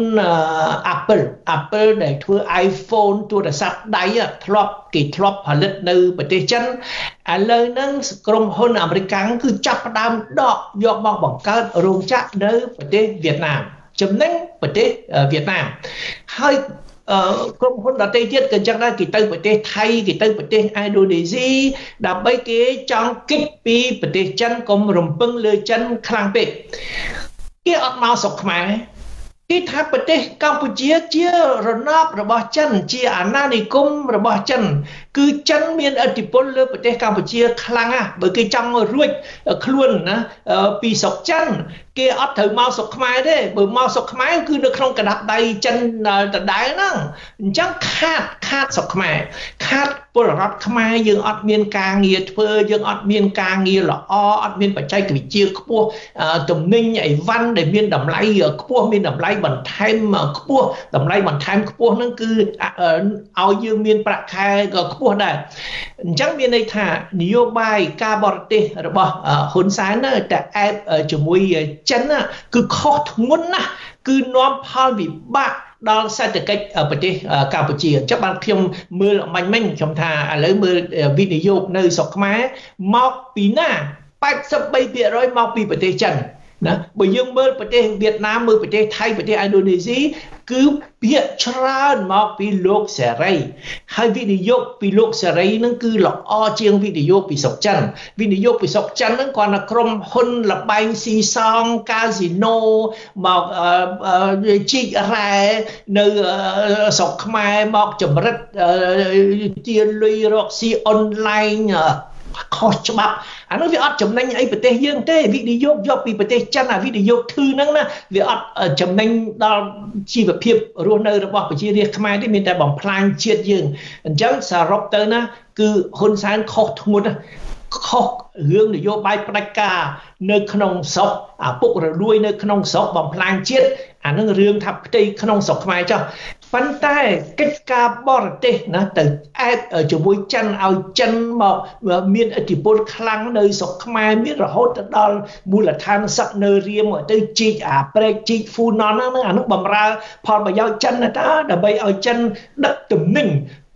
Apple Apple ដែលធ្វើ iPhone ទូរស័ព្ទដៃធ្លាប់គេធ្លាប់ផលិតនៅប្រទេសចិនឥឡូវហ្នឹងក្រុមហ៊ុនអាមេរិកគឺចាប់ផ្ដើមដកយកមកបង្កើតរោងចក្រនៅប្រទេសវៀតណាមចំណេញប្រទេសវៀតណាមហើយក្រុមហ៊ុនដទៃទៀតក៏អញ្ចឹងដែរគេទៅប្រទេសថៃគេទៅប្រទេសឥណ្ឌូនេស៊ីដើម្បីគេចង់គិតពីប្រទេសចិនកុំរំពឹងលើចិនខ្លាំងពេកគេអត់មកស្រុកខ្មែរគេថាប្រទេសកម្ពុជាជារណបរបស់ចិនជាអាណានិគមរបស់ចិនគឺចិនមានឥទ្ធិពលលើប្រទេសកម្ពុជាខ្លាំងណាស់បើគេចង់រួចខ្លួនណាពីស្រុកចិនគេអត់ត្រូវមកស្រុកខ្មែរទេបើមកស្រុកខ្មែរគឺនៅក្នុងកណ្ដាប់ដៃចិនដដែលហ្នឹងអញ្ចឹងខាតខាតស្រុកខ្មែរខាតពលរដ្ឋខ្មែរយើងអត់មានការងារធ្វើយើងអត់មានការងារល្អអត់មានបច្ចេកវិទ្យាខ្ពស់ទំនិញអីវ៉ាន់ដែលមានតម្លៃខ្ពស់មានតម្លៃបន្ថែមខ្ពស់តម្លៃបន្ថែមខ្ពស់ហ្នឹងគឺឲ្យយើងមានប្រាក់ខែក៏ខ្ពស់ដែរអញ្ចឹងមានន័យថានយោបាយការបរទេសរបស់ហ៊ុនសែនតែអែបជាមួយចិនគឺខុសធ្ងន់ណាស់គឺនាំផលវិបាកដល់សេដ្ឋកិច្ចប្រទេសកម្ពុជាអញ្ចឹងបានខ្ញុំមើលអំញ្ញមិញខ្ញុំថាឥឡូវមើលវិនិយោគនៅស្រុកខ្មែរមកពីណាeighty-three percent មកពីប្រទេសចិនណាបើយើងមើលប្រទេសវៀតណាមមើលប្រទេសថៃប្រទេសឥណ្ឌូនេស៊ីគឺភាគច្រើនមកពីលោកសេរីហើយវិនិយោគពីលោកសេរីនឹងគឺល្អជាងវិនិយោគពីស្រុកចិនវិនិយោគពីស្រុកចិនហ្នឹងគាត់ថាក្រុមហ៊ុនលបែងស៊ីសងកាស៊ីណូមកជីករ៉ែនៅស្រុកខ្មែរមកចម្រិតទាលុយរកស៊ីអនឡាញខុសច្បាប់អានោះវាអត់ចំណេញអីប្រទេសយើងទេវិនិយោគយកពីប្រទេសចិនអាវិនិយោគធឺហ្នឹងណាវាអត់ចំណេញដល់ជីវភាពរស់នៅរបស់ប្រជារាស្ត្រខ្មែរទេមានតែបំផ្លាញជាតិយើងអញ្ចឹងសរុបទៅណាគឺហ៊ុនសែនខុសធ្ងន់ណាខុសរឿងនយោបាយផ្ដាច់ការនៅក្នុងស្រុកអាពុករលួយនៅក្នុងស្រុកបំផ្លាញជាតិអានឹងរឿងថាផ្ទៃក្នុងស្រុកខ្មែរចុះប៉ុន្តែកិច្ចការបរទេសណាទៅអែបជាមួយចិនឲ្យចិនមកមានឥទ្ធិពលខ្លាំងនៅស្រុកខ្មែរមានរហូតទៅដល់មូលដ្ឋានសឹកនៅរៀមទៅជីកអាប្រេកជីកហ្វូណនហ្នឹងអានឹងបំរើផលប្រយោជន៍ចិនណាតាដើម្បីឲ្យចិនដឹកទំនិញ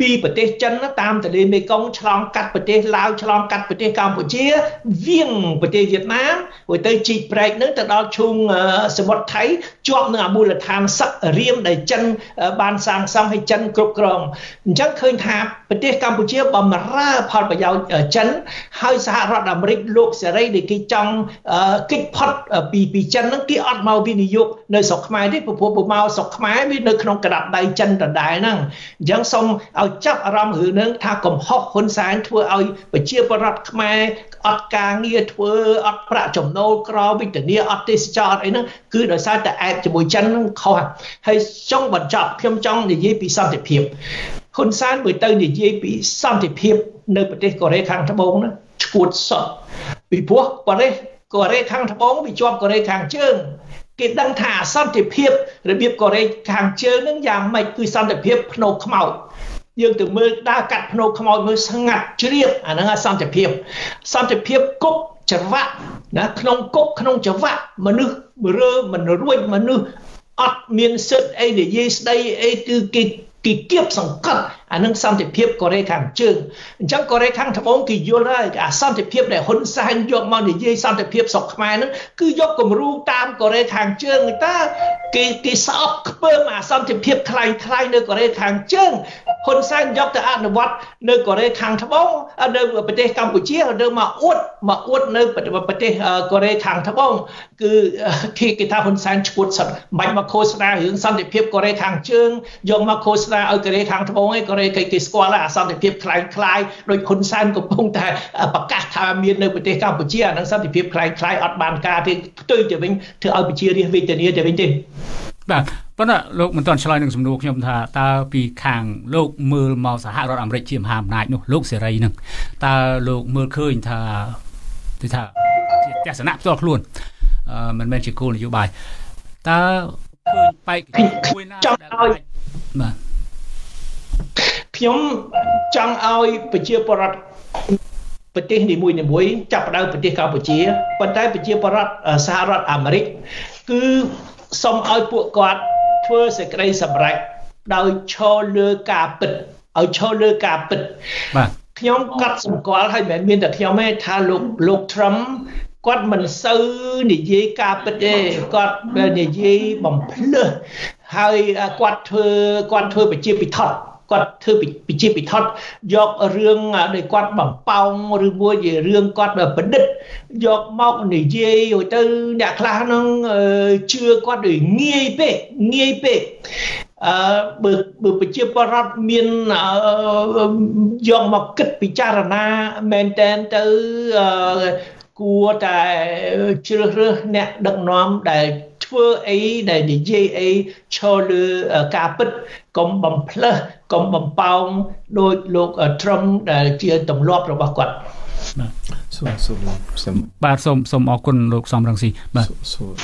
ពីប្រទេសចិនតាមទន្លេមេគង្គឆ្លងកាត់ប្រទេសឡាវឆ្លងកាត់ប្រទេសកម្ពុជាវាងប្រទេសវៀតណាមហើយទៅជីកប្រែកនឹងទៅដល់ឈូងសមុទ្រថៃជាប់នឹងមូលដ្ឋានសឹករៀមដែលចិនបានសាងសង់ឲ្យចិនគ្រប់គ្រងអញ្ចឹងឃើញថាប្រទេសកម្ពុជាបំរើផលប្រយោជន៍ចិនហើយសហរដ្ឋអាមេរិកលោកសេរីដែលគេចង់គេចផុតពីពីចិនហ្នឹងគេអត់មកវិនិយោគនៅស្រុកខ្មែរទេព្រោះមកស្រុកខ្មែរវានៅក្នុងក្តាប់ដៃចិនដដែលហ្នឹងអញ្ចឹងសូមឲ្យចាប់អារម្មណ៍រឿងហ្នឹងថាកំហុសហ៊ុនសែនធ្វើឲ្យប្រជាពលរដ្ឋខ្មែរអត់ការងារធ្វើអត់ប្រាក់ចំណូលក្រវិធានាអត់ទេសចរអីហ្នឹងគឺដោយសារតែអែបជាមួយចិនហ្នឹងខុសហើយចង់បញ្ចប់ខ្ញុំចង់និយាយពីសន្តិភាពហ៊ុនសែនបើទៅនិយាយពីសន្តិភាពនៅប្រទេសកូរ៉េខាងត្បូងណាឈួតសក់ពីព្រោះប្រទេសកូរ៉េខាងត្បូងវាជាប់កូរ៉េខាងជើងគេដឹងថាសន្តិភាពរបៀបកូរ៉េខាងជើងហ្នឹងយ៉ាងម៉េចគឺសន្តិភាពភ្នោខ្មោចយើងទៅមើលដើរកាត់ភ្នោខ្មោចមើលស្ងាត់ជ្រាបអាហ្នឹងសន្តិភាពសន្តិភាពគុកច្រវាក់ណាក្នុងគុកក្នុងច្រវាក់មនុស្សរើមិនរួចមនុស្សអត់មានសិទ្ធិអីនិយាយស្ដីអីគឺគេគេគៀបសង្កត់អានឹងសន្តិភាពកូរ៉េខាងជើងអញ្ចឹងកូរ៉េខាងត្បូងគេយល់ហើយអាសន្តិភាពដែលហ៊ុនសែនយកមកនិយាយសន្តិភាពស្រុកខ្មែរហ្នឹងគឺយកគំរូតាមកូរ៉េខាងជើងតាគេគេស្អប់ខ្ពើមអាសន្តិភាពខ្លាំងខ្លាំងនៅកូរ៉េខាងជើងហ៊ុនសែនយកទៅអនុវត្តនៅកូរ៉េខាងត្បូងនៅប្រទេសកម្ពុជាទៅមកអួតមកអួតនៅប្រទេសកូរ៉េខាងត្បូងគឺគេគេថាហ៊ុនសែនឈួតសិតមិនមកឃោសនារឿងសន្តិភាពកូរ៉េខាងជើងយកមកឃោសនាឲ្យកូរ៉េខាងត្បូងឯងកូរ៉េគេគេស្គាល់អាសន្តិភាពខ្លាំងខ្លាយដោយហ៊ុនសែនកំពុងតែប្រកាសថាមាននៅប្រទេសកម្ពុជាអានឹងសន្តិភាពខ្លាំងខ្លាយអត់បានការទេផ្ទុយទៅវិញធ្វើឲ្យប្រជារាស្ត្រវេទនាទៅវិញទេបាទប៉ុន្តែលោកមិនទាន់ឆ្លើយនឹងសំណួរខ្ញុំថាតើពីខាងលោកមើលមកសហរដ្ឋអាមេរិកជាមហាអំណាចនោះលោកសេរីនឹងតើលោកមើលឃើញថាគឺថាជាទស្សនៈផ្ទាល់ខ្លួនអឺមិនមែនជាគោលនយោបាយតើឃើញបែកមួយណាដែលបាទខ្ញុំចង់ឲ្យប្រជាពលរដ្ឋប្រទេសនីមួយៗចាប់ផ្ដើមប្រទេសកម្ពុជាប៉ុន្តែប្រជាពលរដ្ឋសហរដ្ឋអាមេរិកគឺសូមឲ្យពួកគាត់ធ្វើសេចក្តីសម្រេចដោយឈរលើការពិតឲ្យឈរលើការពិតបាទខ្ញុំកាត់សម្គាល់ហើយមិនមានតែខ្ញុំទេថាលោកលោក Trump គាត់មិនសូវនិយាយការពិតទេគាត់និយាយបំភ្លឺហើយគាត់ធ្វើគាត់ធ្វើប្រជាពិធដ្ឋគាត់ធ្វើប្រជាពិធដ្ឋយករឿងដែលគាត់បំប៉ោងឬមួយជារឿងគាត់ប្រឌិតយកមកនិយាយទៅអ្នកខ្លះហ្នឹងជឿគាត់ដូចងាយពេកងាយពេកអឺបើបើប្រជាពលរដ្ឋមានយកមកគិតពិចារណាមែនតែនទៅគួរតែជ្រើសរើសអ្នកដឹកនាំដែលធ្វើអីដែលនិយាយអីឈរលើការពិតកុំបំភ្លើសកុំបំប៉ោងដោយលោក Trump ដែលជាទម្លាប់របស់គាត់បាទសូមសូមសូមបាទសូមសូមអរគុណលោកសំរងស៊ីបាទសូម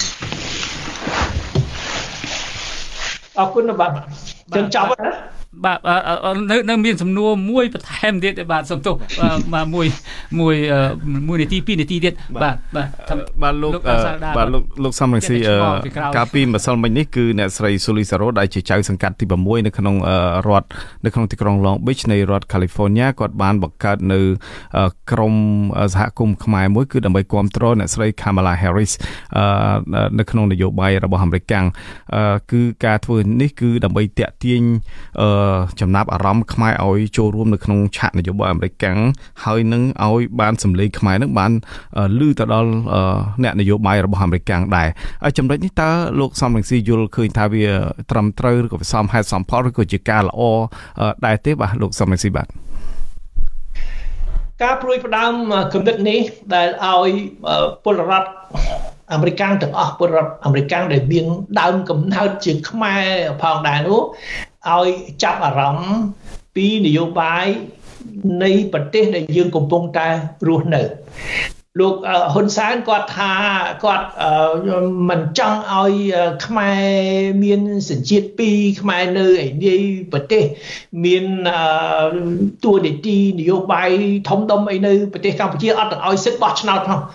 អរគុណបាទយើងចប់ណាបាទនៅនៅមានសំណួរមួយបន្ថែមទៀតបាទសូមទោសបាទមួយមួយមួយនាទីពីរនាទីទៀតបាទបាទបាទលោកបាទលោកលោកសំរងស៊ីកាលពីម្សិលមិញនេះគឺអ្នកស្រីស៊ូលីសារ៉ូដែលជាចៅសង្កាត់ទី6នៅក្នុងរដ្ឋនៅក្នុងទីក្រុង Long Beach នៃរដ្ឋ California គាត់បានបង្កើតនៅក្រុមសហគមន៍ខ្មែរមួយគឺដើម្បីគាំទ្រអ្នកស្រី Kamala Harris នៅក្នុងនយោបាយរបស់អាមេរិកគឺការធ្វើនេះគឺដើម្បីតាក់ទាញចំណាប់អារម្មណ៍ខ្មែរឲ្យចូលរួមនៅក្នុងឆាកនយោបាយអាមេរិកហើយនឹងឲ្យបានសម្លេងខ្មែរនឹងបានលឺទៅដល់អ្នកនយោបាយរបស់អាមេរិកដែរហើយចំណុចនេះតើលោកសំរងស៊ីយល់ឃើញថាវាត្រឹមត្រូវឬក៏វាសមហេតុសមផលឬក៏ជាការល្អដែរទេបាទលោកសំរងស៊ីបាទការព្រួយផ្ដើមគំនិតនេះដែលឲ្យពលរដ្ឋអាមេរិកទាំងអស់ពលរដ្ឋអាមេរិកដែលមានដើមកំណើតជាខ្មែរផងដែរនោះឲ្យចាប់អារម្មណ៍ពីនយោបាយនៃប្រទេសដែលយើងកំពុងតែរស់នៅលោកហ៊ុនសែនគាត់ថាគាត់មិនចង់ឲ្យខ្មែរមានសញ្ជាតិពីរខ្មែរនៅឯនាយប្រទេសមានតួនាទីនយោបាយធំដុំអីនៅប្រទេសកម្ពុជាអត់ទាំងឲ្យសិទ្ធិបោះឆ្នោតផង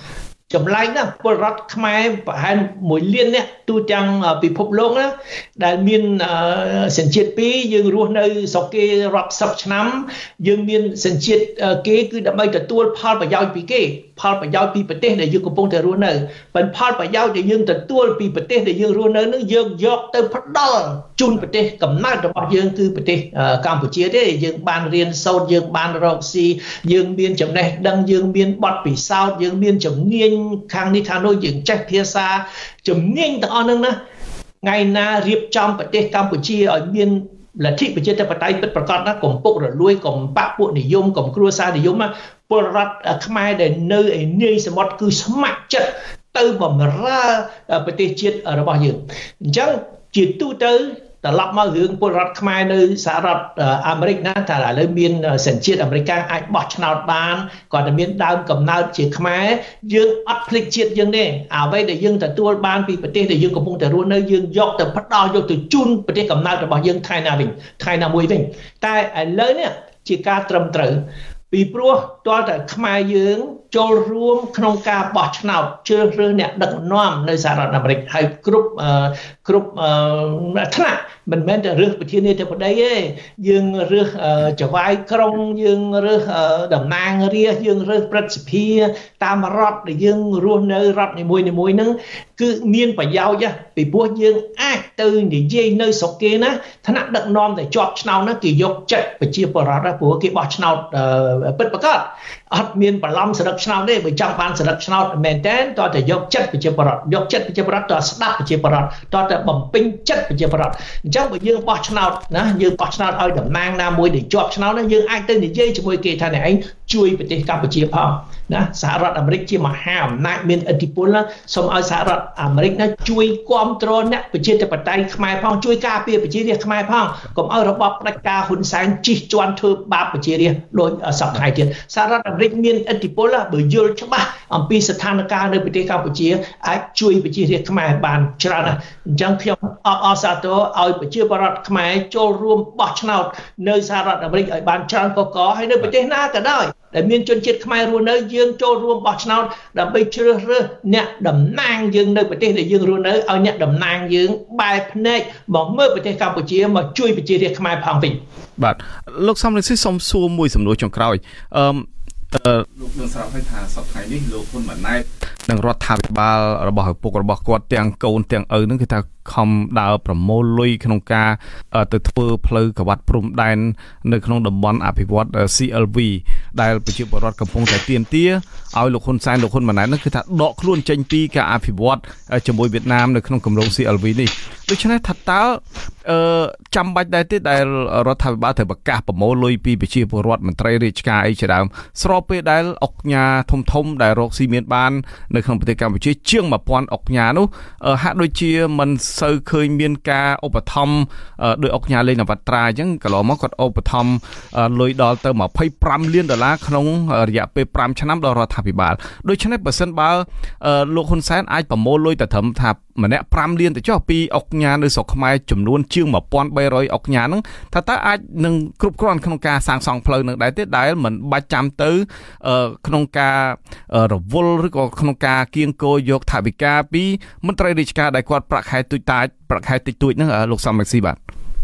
ចម្លែកណាស់ពលរដ្ឋខ្មែរប្រហែលមួយលាននាក់ទូទាំងពិភពលោកណាដែលមានសញ្ជាតិពីរយើងរស់នៅស្រុកគេរាប់សិបឆ្នាំយើងមានសញ្ជាតិគេគឺដើម្បីទទួលផលប្រយោជន៍ពីគេផលប្រយោជន៍ពីប្រទេសដែលយើងកំពុងតែរស់នៅប៉ុន្តែផលប្រយោជន៍ដែលយើងទទួលពីប្រទេសដែលយើងរស់នៅនឹងយើងយកទៅផ្ដល់ជូនប្រទេសកំណើតរបស់យើងគឺប្រទេសកម្ពុជាទេយើងបានរៀនសូត្រយើងបានរកស៊ីយើងមានចំណេះដឹងយើងមានបទពិសោធន៍យើងមានជំនាញខាងនេះខាងនោះយើងចេះភាសាជំនាញទាំងអស់ហ្នឹងណាថ្ងៃណារៀបចំប្រទេសកម្ពុជាឲ្យមានលទ្ធិប្រជាធិបតេយ្យពិតប្រាកដណាកុំពុករលួយកុំបកពួកនិយមកុំគ្រួសារនិយមពលរដ្ឋខ្មែរដែលនៅឯនាយសមុទ្រគឺស្ម័គ្រចិត្តទៅបម្រើប្រទេសជាតិរបស់យើងអញ្ចឹងជាទូទៅត្រឡប់មករឿងពលរដ្ឋខ្មែរនៅសហរដ្ឋអាមេរិកណាថាឥឡូវមានសញ្ជាតិអាមេរិកអាចបោះឆ្នោតបានគាត់តែមានដើមកំណើតជាខ្មែរយើងអត់ភ្លេចជាតិយើងទេអ្វីដែលយើងទទួលបានពីប្រទេសដែលយើងកំពុងតែរស់នៅយើងយកទៅផ្ដល់យកទៅជូនប្រទេសកំណើតរបស់យើងថ្ងៃណាវិញថ្ងៃណាមួយវិញតែឥឡូវនេះជាការត្រឹមត្រូវពីព្រោះតើតើខ្មែរយើងចូលរួមក្នុងការបោះឆ្នោតជ្រើសរើសអ្នកដឹកនាំនៅសហរដ្ឋអាមេរិកហើយគ្រប់គ្រប់ថ្នាក់មិនមែនតែរើសប្រធានាធិបតីទេយើងរើសចៅហ្វាយក្រុងយើងរើសតំណាងរាស្ត្រយើងរើសព្រឹទ្ធសភាតាមរដ្ឋដែលយើងរស់នៅរដ្ឋនីមួយៗហ្នឹងគឺមានប្រយោជន៍ពីព្រោះយើងអាចទៅនិយាយនៅស្រុកគេណាថ្នាក់ដឹកនាំដែលជាប់ឆ្នោតណាគេយកចិត្តប្រជាពលរដ្ឋព្រោះគេបោះឆ្នោតពិតប្រាកដអត់មានបន្លំសរឹកឆ្នោតទេបើចង់បានសរឹកឆ្នោតមែនតើតើតែយកចិត្តប្រជាពលរដ្ឋយកចិត្តប្រជាពលរដ្ឋតើស្ដាប់ប្រជាពលរដ្ឋតើតែបំពេញចិត្តប្រជាពលរដ្ឋអញ្ចឹងបើយើងបោះឆ្នោតណាយើងបោះឆ្នោតឲ្យតំណាងណាមួយដែលជាប់ឆ្នោតណាយើងអាចទៅនិយាយជាមួយគេថាអ្នកឯងជួយប្រទេសកម្ពុជាផងណាសហរដ្ឋអាមេរិកជាមហាអំណាចមានឥទ្ធិពលណាសូមឲ្យសហរដ្ឋអាមេរិកណាជួយគ្រប់គ្រងអ្នកប្រជាធិបតេយ្យខ្មែរផងជួយការពារប្រជារាស្ត្រខ្មែរផងកុំឲ្យរបបផ្ដាច់ការហ៊ុនសែនជិះជាន់ធ្វើបាបប្រជារាស្ត្រដោយសពថ្ងៃទៀតសហរដ្ឋអាមេរិកមានឥទ្ធិពលបើយល់ច្បាស់អំពីស្ថានភាពនៅប្រទេសកម្ពុជាអាចជួយប្រជារាស្ត្រខ្មែរបានច្រើនណាស់អញ្ចឹងខ្ញុំអបអរសាទរឲ្យប្រជាពលរដ្ឋខ្មែរចូលរួមបោះឆ្នោតនៅសហរដ្ឋអាមេរិកឲ្យបានច្រើនកកហើយនៅប្រទេសណាក៏ដោយដែលមានជនជាតិខ្មែររស់នៅយើងចូលរួមបោះឆ្នោតដើម្បីជ្រើសរើសអ្នកតំណាងយើងនៅប្រទេសដែលយើងរស់នៅឲ្យអ្នកតំណាងយើងបែរភ្នែកមកមើលប្រទេសកម្ពុជាមកជួយប្រជារាស្ត្រខ្មែរផងវិញបាទលោកសំរងស៊ីសូមសួរមួយសំណួរចុងក្រោយអឺលោកនឹងស្រាប់ឲ្យថាសប្តាហ៍នេះលោកហ៊ុនម៉ាណែតនិងរដ្ឋាភិបាលរបស់ឪពុករបស់គាត់ទាំងកូនទាំងឪនឹងគឺថាខំដើរប្រមូលលុយក្នុងការទៅធ្វើផ្លូវក្រវ៉ាត់ព្រំដែននៅក្នុងតំបន់អភិវឌ្ឍ ซี แอล วี ដែលប្រជាពលរដ្ឋកំពុងតែទាមទារឲ្យលោកហ៊ុនសែនលោកហ៊ុនម៉ាណែតនឹងគឺថាដកខ្លួនចេញពីការអភិវឌ្ឍជាមួយវៀតណាមនៅក្នុងគម្រោង ซี แอล วี នេះដូច្នេះថាតើអឺចាំបាច់ដែរទេដែលរដ្ឋាភិបាលត្រូវប្រកាសប្រមូលលុយពីប្រជាពលរដ្ឋមន្ត្រីរាជការអីជាដើមស្របពេលដែលអុកញ៉ាធំធំដែលរកស៊ីមានបាននៅក្នុងប្រទេសកម្ពុជាជាងone thousandអុកញ៉ានោះហាក់ដូចជាមិនសូវឃើញមានការឧបត្ថម្ភដោយអុកញ៉ាលេងនវត្រាអញ្ចឹងកន្លងមកគាត់ឧបត្ថម្ភលុយដល់ទៅtwenty-fiveលានដុល្លារក្នុងរយៈពេលfiveឆ្នាំដល់រដ្ឋាភិបាលដូច្នេះបើសិនបើលោកហ៊ុនសែនអាចប្រមូលលុយទៅត្រឹមថាម្នាក់fiveលានទៅចុះពីអុកញ៉ានៅស្រុកខ្មែរចំនួនជាងone thousand three hundredអុកញ៉ាហ្នឹងថាតើអាចនឹងគ្រប់គ្រាន់ក្នុងការសាងសង់ផ្លូវនឹងដែរទេដែលមិនបាច់ចាំទៅក្នុងការរវល់ឬក៏ក្នុងការគៀងគរយកថវិកាពីមន្ត្រីរាជការដែលគាត់ប្រាក់ខែទូចតាចប្រាក់ខែតិចតួចហ្នឹងលោកសំរងស៊ីបាទ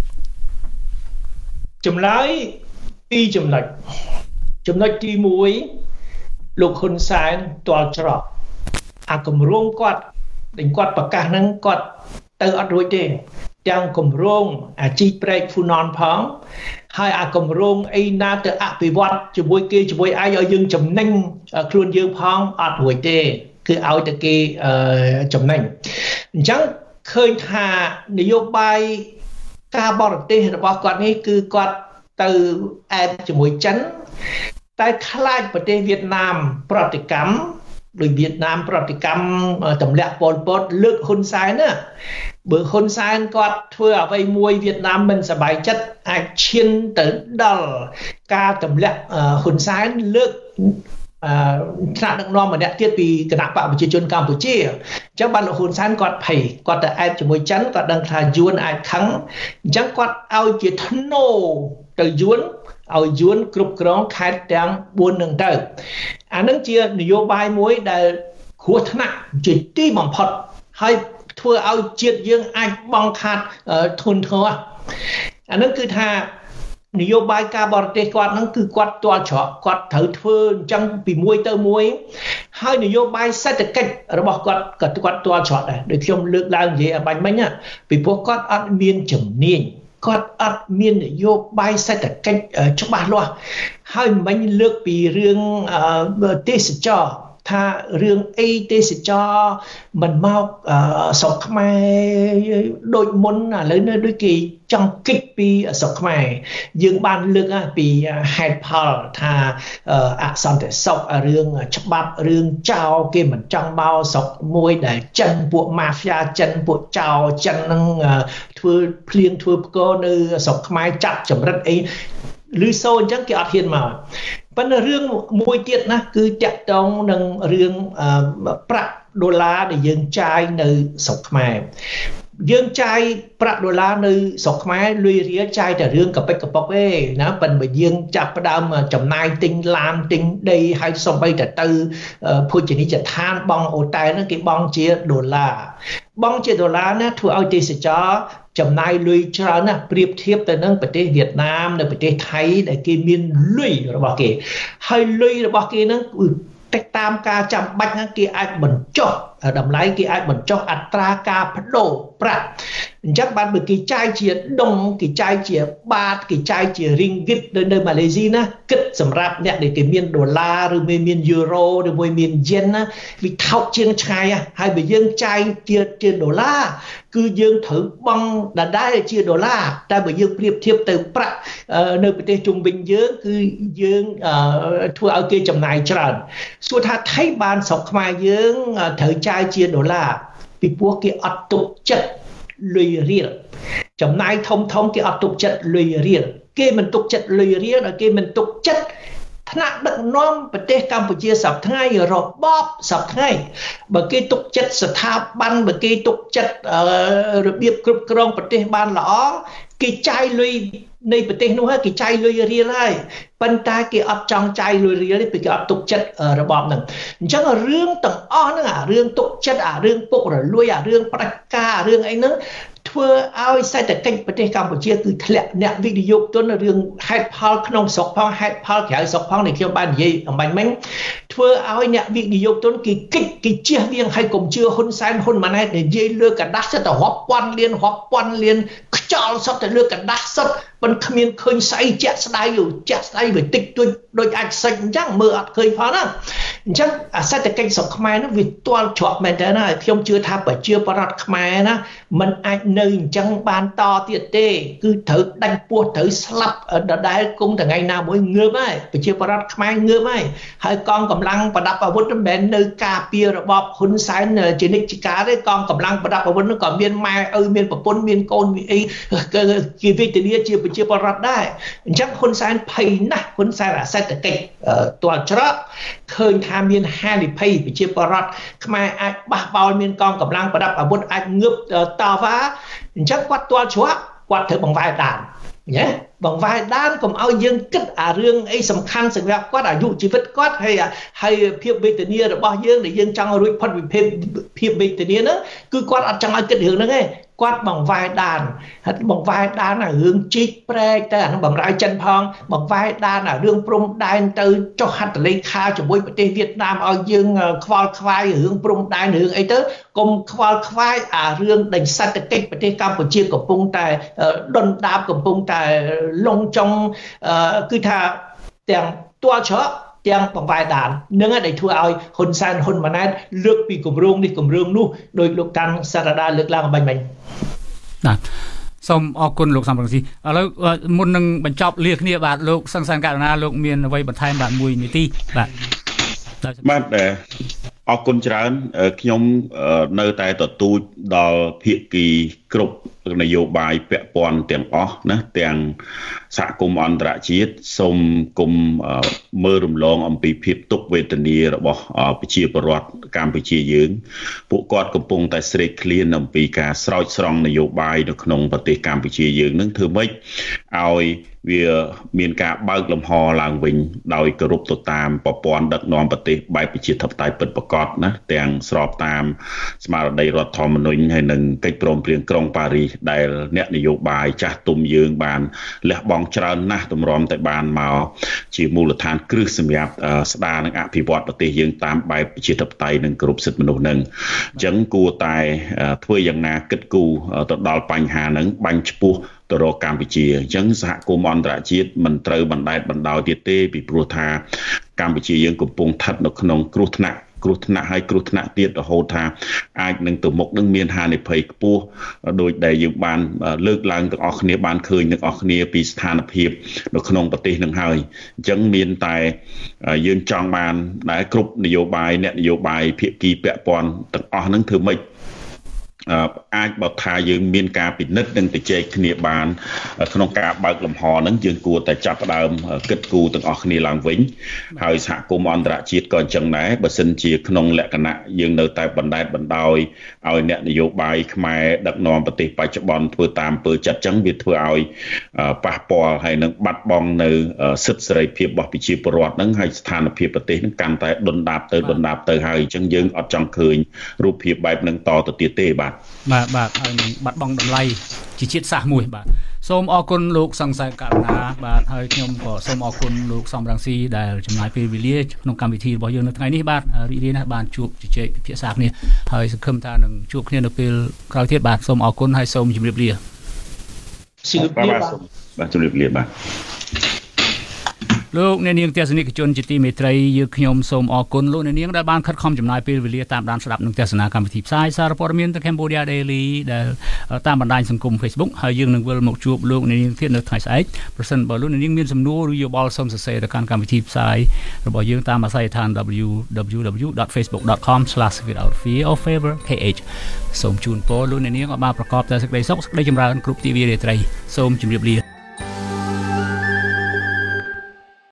ចម្លើយពីរចំណុចចំណុចទីoneលោកហ៊ុនសែនទាល់ច្រកអាគម្រោងគាត់ដែលគាត់ប្រកាសហ្នឹងគាត់ទៅអត់រួចទេទាំងគម្រោងអាជីពប្រែកហ្វូណនផងហើយអាគម្រោងអីណាទៅអភិវឌ្ឍជាមួយគេជាមួយឯងឲ្យយើងចំណេញខ្លួនយើងផងអត់រួចទេគឺឲ្យតែគេចំណេញអញ្ចឹងឃើញថានយោបាយការបរទេសរបស់គាត់នេះគឺគាត់ទៅអែបជាមួយចិនតែខ្លាចប្រទេសវៀតណាមប្រតិកម្មដោយវៀតណាមប្រតិកម្មទម្លាក់ប៉ុលពតលើកហ៊ុនសែនណាបើហ៊ុនសែនគាត់ធ្វើអ្វីមួយវៀតណាមមិនសប្បាយចិត្តអាចឈានទៅដល់ការទម្លាក់ហ៊ុនសែនលើកអឺថ្នាក់ដឹកនាំម្នាក់ទៀតពីគណៈបកប្រជាជនកម្ពុជាអញ្ចឹងបានលោកហ៊ុនសែនគាត់ភ័យគាត់ទៅអែបជាមួយចិនគាត់ដឹងថាយួនអាចខឹងអញ្ចឹងគាត់ឲ្យជាធ្នូទៅយួនឲ្យយួនគ្រប់គ្រងខេត្តទាំងfourនឹងទៅអានឹងជានយោបាយមួយដែលគ្រោះថ្នាក់ជាទីបំផុតហើយធ្វើឲ្យជាតិយើងអាចបងខាត់ធនធានអានឹងគឺថានយោបាយការបរទេសគាត់ហ្នឹងគឺគាត់ទាល់ច្រកគាត់ត្រូវធ្វើអញ្ចឹងពីមួយទៅមួយហើយនយោបាយសេដ្ឋកិច្ចរបស់គាត់ក៏គាត់ទាល់ច្រកដែរដូចខ្ញុំលើកឡើងនិយាយឲ្យបាញ់មិញណាពីព្រោះគាត់អត់មានជំនាញគាត់អត់មាននយោបាយសេដ្ឋកិច្ចច្បាស់លាស់ហើយមិញលើកពីរឿងទេសចរថារឿងអីទេសចរមិនមកស្រុកខ្មែរដូចមុនឥឡូវនេះដូចគេចង់គិតពីស្រុកខ្មែរយើងបានលើកពីហេតុផលថាអសន្តិសុខរឿងច្បាប់រឿងចោលគេមិនចង់មកស្រុកមួយដែលចិនពួកម៉ាហ្វៀចិនពួកចោលចិននឹងធ្វើភ្លៀងធ្វើផ្គរនៅស្រុកខ្មែរចាប់ចម្រិតអីឬសូអញ្ចឹងគេអត់ហ៊ានមកប៉ុន្តែរឿងមួយទៀតណាគឺតាក់ទងនឹងរឿងប្រាក់ដុល្លារដែលយើងចាយនៅស្រុកខ្មែរយើងចាយប្រាក់ដុល្លារនៅស្រុកខ្មែរលុយរៀលចាយតែរឿងកប៉ិចកប៉ុកទេណាប៉ុន្តែយើងចាប់ផ្ដើមចំណាយទិញឡានទិញដីហើយសូម្បីតែទៅភោជនីយដ្ឋានបង់អូតែលហ្នឹងគេបង់ជាដុល្លារបង់ជាដុល្លារណាធ្វើឲ្យទេសចរចំណាយលុយច្រើនណាស់ប្រៀបធៀបទៅនឹងប្រទេសវៀតណាមនៅប្រទេសថៃដែលគេមានលុយរបស់គេហើយលុយរបស់គេហ្នឹងតែតាមការចាំបាច់ហ្នឹងគេអាចបញ្ចុះតម្លៃគេអាចបញ្ចុះអត្រាការប្តូរប្រាក់អញ្ចឹងបានបើគេចាយជាដុងគេចាយជាបាតគេចាយជា ringgit នៅម៉ាឡេស៊ីណាគិតសម្រាប់អ្នកដែលគេមានដុល្លារឬមានយូរ៉ូឬមួយមានយេនណាវាថោកជាងឆ្ងាយហើយបើយើងចាយជាជាដុល្លារគឺយើងត្រូវបង់ដដែលជាដុល្លារតែបើយើងប្រៀបធៀបទៅប្រាក់នៅប្រទេសជុំវិញយើងគឺយើងធ្វើឲ្យគេចំណាយច្រើនសួរថាថៃបានស្រុកខ្មែរយើងត្រូវចាយជាដុល្លារពីព្រោះគេអត់ទុកចិត្តលុយរៀលចំណាយធំធំគេអត់ទុកចិត្តលុយរៀលគេមិនទុកចិត្តលុយរៀលដល់គេមិនទុកចិត្តថ្នាក់ដឹកនាំប្រទេសកម្ពុជាសប្តាហ៍ថ្ងៃរបបសប្តាហ៍ថ្ងៃបើគេទុកចិត្តស្ថាប័នបើគេទុកចិត្តរបៀបគ្រប់គ្រងប្រទេសបានល្អគេចាយលុយនៃប្រទេសនោះហើយគេចាយលុយរៀលហើយប៉ុន្តែគេអត់ចង់ចាយលុយរៀលទេពីគេអត់ទុកចិត្តរបបហ្នឹងអញ្ចឹងរឿងទាំងអស់ហ្នឹងអារឿងទុកចិត្តអារឿងពុករលួយអារឿងផ្ដាច់ការរឿងអីហ្នឹងធ្វើឲ្យសេដ្ឋកិច្ចប្រទេសកម្ពុជាគឺធ្លាក់អ្នកវិនិយោគទុនរឿងហេតុផលក្នុងស្រុកផងហេតុផលក្រៅស្រុកផងនេះខ្ញុំបាននិយាយអំបញ្ញមិញធ្វើឲ្យអ្នកវិនិយោគទុនគេគិតគេជៀសវាងឲ្យកុំជឿហ៊ុនសែនហ៊ុនម៉ាណែតនិយាយលើកระดาษសិតតែរាប់ពាន់លានរាប់ពាន់លានខ្យល់សុទ្ធតែលើកระดาษសុទ្ធប៉ុន្តែគ្មានឃើញស្អីជាក់ស្ដែងយូរជាក់ស្ដែងវាតិចតួចដូចអាចសិចអញ្ចឹងមើលអត់ឃើញផងណាអញ្ចឹងអាសេដ្ឋកិច្ចស្រុកខ្មែរនោះវាទាល់ច្រកមែនតើណាខ្ញុំជឿថាប្រជាពលរដ្ឋខ្មែរណាมันអាចនៅអញ្ចឹងបានតទៀតទេគឺត្រូវដាច់ពោះត្រូវស្លាប់ដដែលគង់ថ្ងៃណាមួយងើបហើយប្រជាពលរដ្ឋខ្មែរងើបហើយហើយកងកម្លាំងប្រដាប់អាវុធមិនមែននៅការពាររបបហ៊ុនសែនជានិច្ចកាលទេកងកម្លាំងប្រដាប់អាវុធនោះក៏មានម៉ែឪមានប្រពន្ធមានកូនមានអីគេវិទ្យាជាប្រជាពលរដ្ឋដែរអញ្ចឹងហ៊ុនសែនភ័យណាស់ហ៊ុនសែនអាសេដ្ឋកិច្ចទាល់ច្រកឃើញថាមានហានិភ័យប្រជាពលរដ្ឋខ្មែរអាចបះបោរមានកងកម្លាំងប្រដាប់អាវុធអាចងើបតវ៉ាអញ្ចឹងគាត់ទាល់ច្រកគាត់ត្រូវបង្វែរដានញ៉េបង្វែរដានកុំឲ្យយើងគិតអារឿងអីសំខាន់សម្រាប់គាត់អាយុជីវិតគាត់ហើយហើយភាពវេទនារបស់យើងដែលយើងចង់រួចផុតពីភាពភាពវេទនាហ្នឹងគឺគាត់អត់ចង់ឲ្យគិតរឿងហ្នឹងទេគាត់បង្វែរដានហើយបង្វែរដានអារឿងជីកព្រែកទៅអានឹងបំរើចិនផងបង្វែរដានអារឿងព្រំដែនទៅចុះហត្ថលេខាជាមួយប្រទេសវៀតណាមឲ្យយើងខ្វល់ខ្វាយរឿងព្រំដែនរឿងអីទៅកុំខ្វល់ខ្វាយអារឿងដេញសេដ្ឋកិច្ចប្រទេសកម្ពុជាកំពុងតែដុនដាបកំពុងតែលងចុងគឺថាទាំងទាល់ច្រកទាំងបង្វែរដាននឹងដែលធ្វើឲ្យហ៊ុនសែនហ៊ុនម៉ាណែតលើកពីគម្រោងនេះគម្រោងនោះដោយលោកតាំងសារដាលើកឡើងបាញ់មិញបាទសូមអរគុណលោកសំរងស៊ីឥឡូវមុននឹងបញ្ចប់លាគ្នាបាទលោកសង្សានករណាលោកមានអ្វីបន្ថែមបាទមួយនាទីបាទបាទអរគុណច្រើនខ្ញុំនៅតែទទូចដល់ភាគីគ្រប់នយោបាយពាក់ព័ន្ធទាំងអស់ណាទាំងសហគមន៍អន្តរជាតិសូមគុំមើលរំលងអំពីភាពទុក្ខវេទនារបស់ប្រជាពលរដ្ឋកម្ពុជាយើងពួកគាត់កំពុងតែស្រេកឃ្លានអំពីការស្រោចស្រង់នយោបាយនៅក្នុងប្រទេសកម្ពុជាយើងនឹងធ្វើម៉េចឲ្យវាមានការបើកលំហឡើងវិញដោយគោរពទៅតាមប្រព័ន្ធដឹកនាំប្រទេសបែបប្រជាធិបតេយ្យពិតប្រាកដណាទាំងស្របតាមស្មារតីរដ្ឋធម្មនុញ្ញហើយនិងកិច្ចព្រមព្រៀងក្រុងប៉ារីសដែលអ្នកនយោបាយចាស់ទុំយើងបានលះបង់ច្រើនណាស់ទម្រាំតែបានមកជាមូលដ្ឋានគ្រឹះសម្រាប់ស្ដារនិងអភិវឌ្ឍប្រទេសយើងតាមបែបប្រជាធិបតេយ្យនិងគោរពសិទ្ធិមនុស្សនឹងអញ្ចឹងគួរតែធ្វើយ៉ាងណាគិតគូរទៅដល់បញ្ហានឹងបាញ់ឆ្ពោះទៅរកកម្ពុជាអញ្ចឹងសហគមន៍អន្តរជាតិមិនត្រូវបណ្តែតបណ្ដោយទៀតទេពីព្រោះថាកម្ពុជាយើងកំពុងស្ថិតនៅក្នុងគ្រោះថ្នាក់គ្រោះថ្នាក់ហើយគ្រោះថ្នាក់ទៀតរហូតថាអាចនឹងទៅមុខនឹងមានហានិភ័យខ្ពស់ដោយដែលយើងបានលើកឡើងទាំងអស់គ្នាបានឃើញទាំងអស់គ្នាពីស្ថានភាពនៅក្នុងប្រទេសនឹងហើយអញ្ចឹងមានតែយើងចង់បានដែលគ្រប់នយោបាយអ្នកនយោបាយភាគីពាក់ព័ន្ធទាំងអស់ហ្នឹងធ្វើម៉េចអាចបើថាយើងមានការពិនិត្យនិងទៅជែកគ្នាបានក្នុងការបើកលំហហ្នឹងយើងគួរតែចាប់ផ្ដើមគិតគូរទាំងអស់គ្នាឡើងវិញហើយសហគមន៍អន្តរជាតិក៏អញ្ចឹងដែរបើសិនជាក្នុងលក្ខណៈយើងនៅតែបណ្តែតបណ្ដោយឲ្យអ្នកនយោបាយខ្មែរដឹកនាំប្រទេសបច្ចុប្បន្នធ្វើតាមអំពើចិត្តអញ្ចឹងវាធ្វើឲ្យប៉ះពាល់ហើយនឹងបាត់បង់នៅសិទ្ធិសេរីភាពរបស់ប្រជាពលរដ្ឋហ្នឹងហើយស្ថានភាពប្រទេសហ្នឹងកាន់តែដុនដាបទៅដុនដាបទៅហើយអញ្ចឹងយើងអត់ចង់ឃើញរូបភាពបែបហ្នឹងតទៅទៀតទេបាទបាទបាទហើយនឹងបាត់បង់តម្លៃជាជាតិសាសន៍មួយបាទសូមអរគុណលោកសង្សាយករណាបាទហើយខ្ញុំក៏សូមអរគុណលោកសំរងស៊ីដែលចំណាយពេលវេលាក្នុងកម្មវិធីរបស់យើងនៅថ្ងៃនេះបាទរីករាយណាស់បានជួបជជែកពិភាក្សាគ្នាហើយសង្ឃឹមថានឹងជួបគ្នានៅពេលក្រោយទៀតបាទសូមអរគុណហើយសូមជម្រាបលាជម្រាបលាបាទជម្រាបលាបាទលោកអ្នកនាងទស្សនិកជនជាទីមេត្រីយើងខ្ញុំសូមអរគុណលោកអ្នកនាងដែលបានខិតខំចំណាយពេលវេលាតាមដានស្ដាប់និងទស្សនាកម្មវិធីផ្សាយសារព័ត៌មានទៅ Cambodia Daily ដែលតាមបណ្ដាញសង្គម Facebook ហើយយើងនឹងវិលមកជួបលោកអ្នកនាងទៀតនៅថ្ងៃស្អែកប្រសិនបើលោកអ្នកនាងមានសំណួរឬយោបល់សូមសរសេរទៅកាន់កម្មវិធីផ្សាយរបស់យើងតាមអាស័យដ្ឋាន double-u double-u double-u dot facebook dot com slash without fear or favor kh សូមជូនពរលោកអ្នកនាងឲ្យបានប្រកបតែសេចក្តីសុខសេចក្តីចម្រើនគ្រប់ទិវារាត្រីសូមជម្រាបលា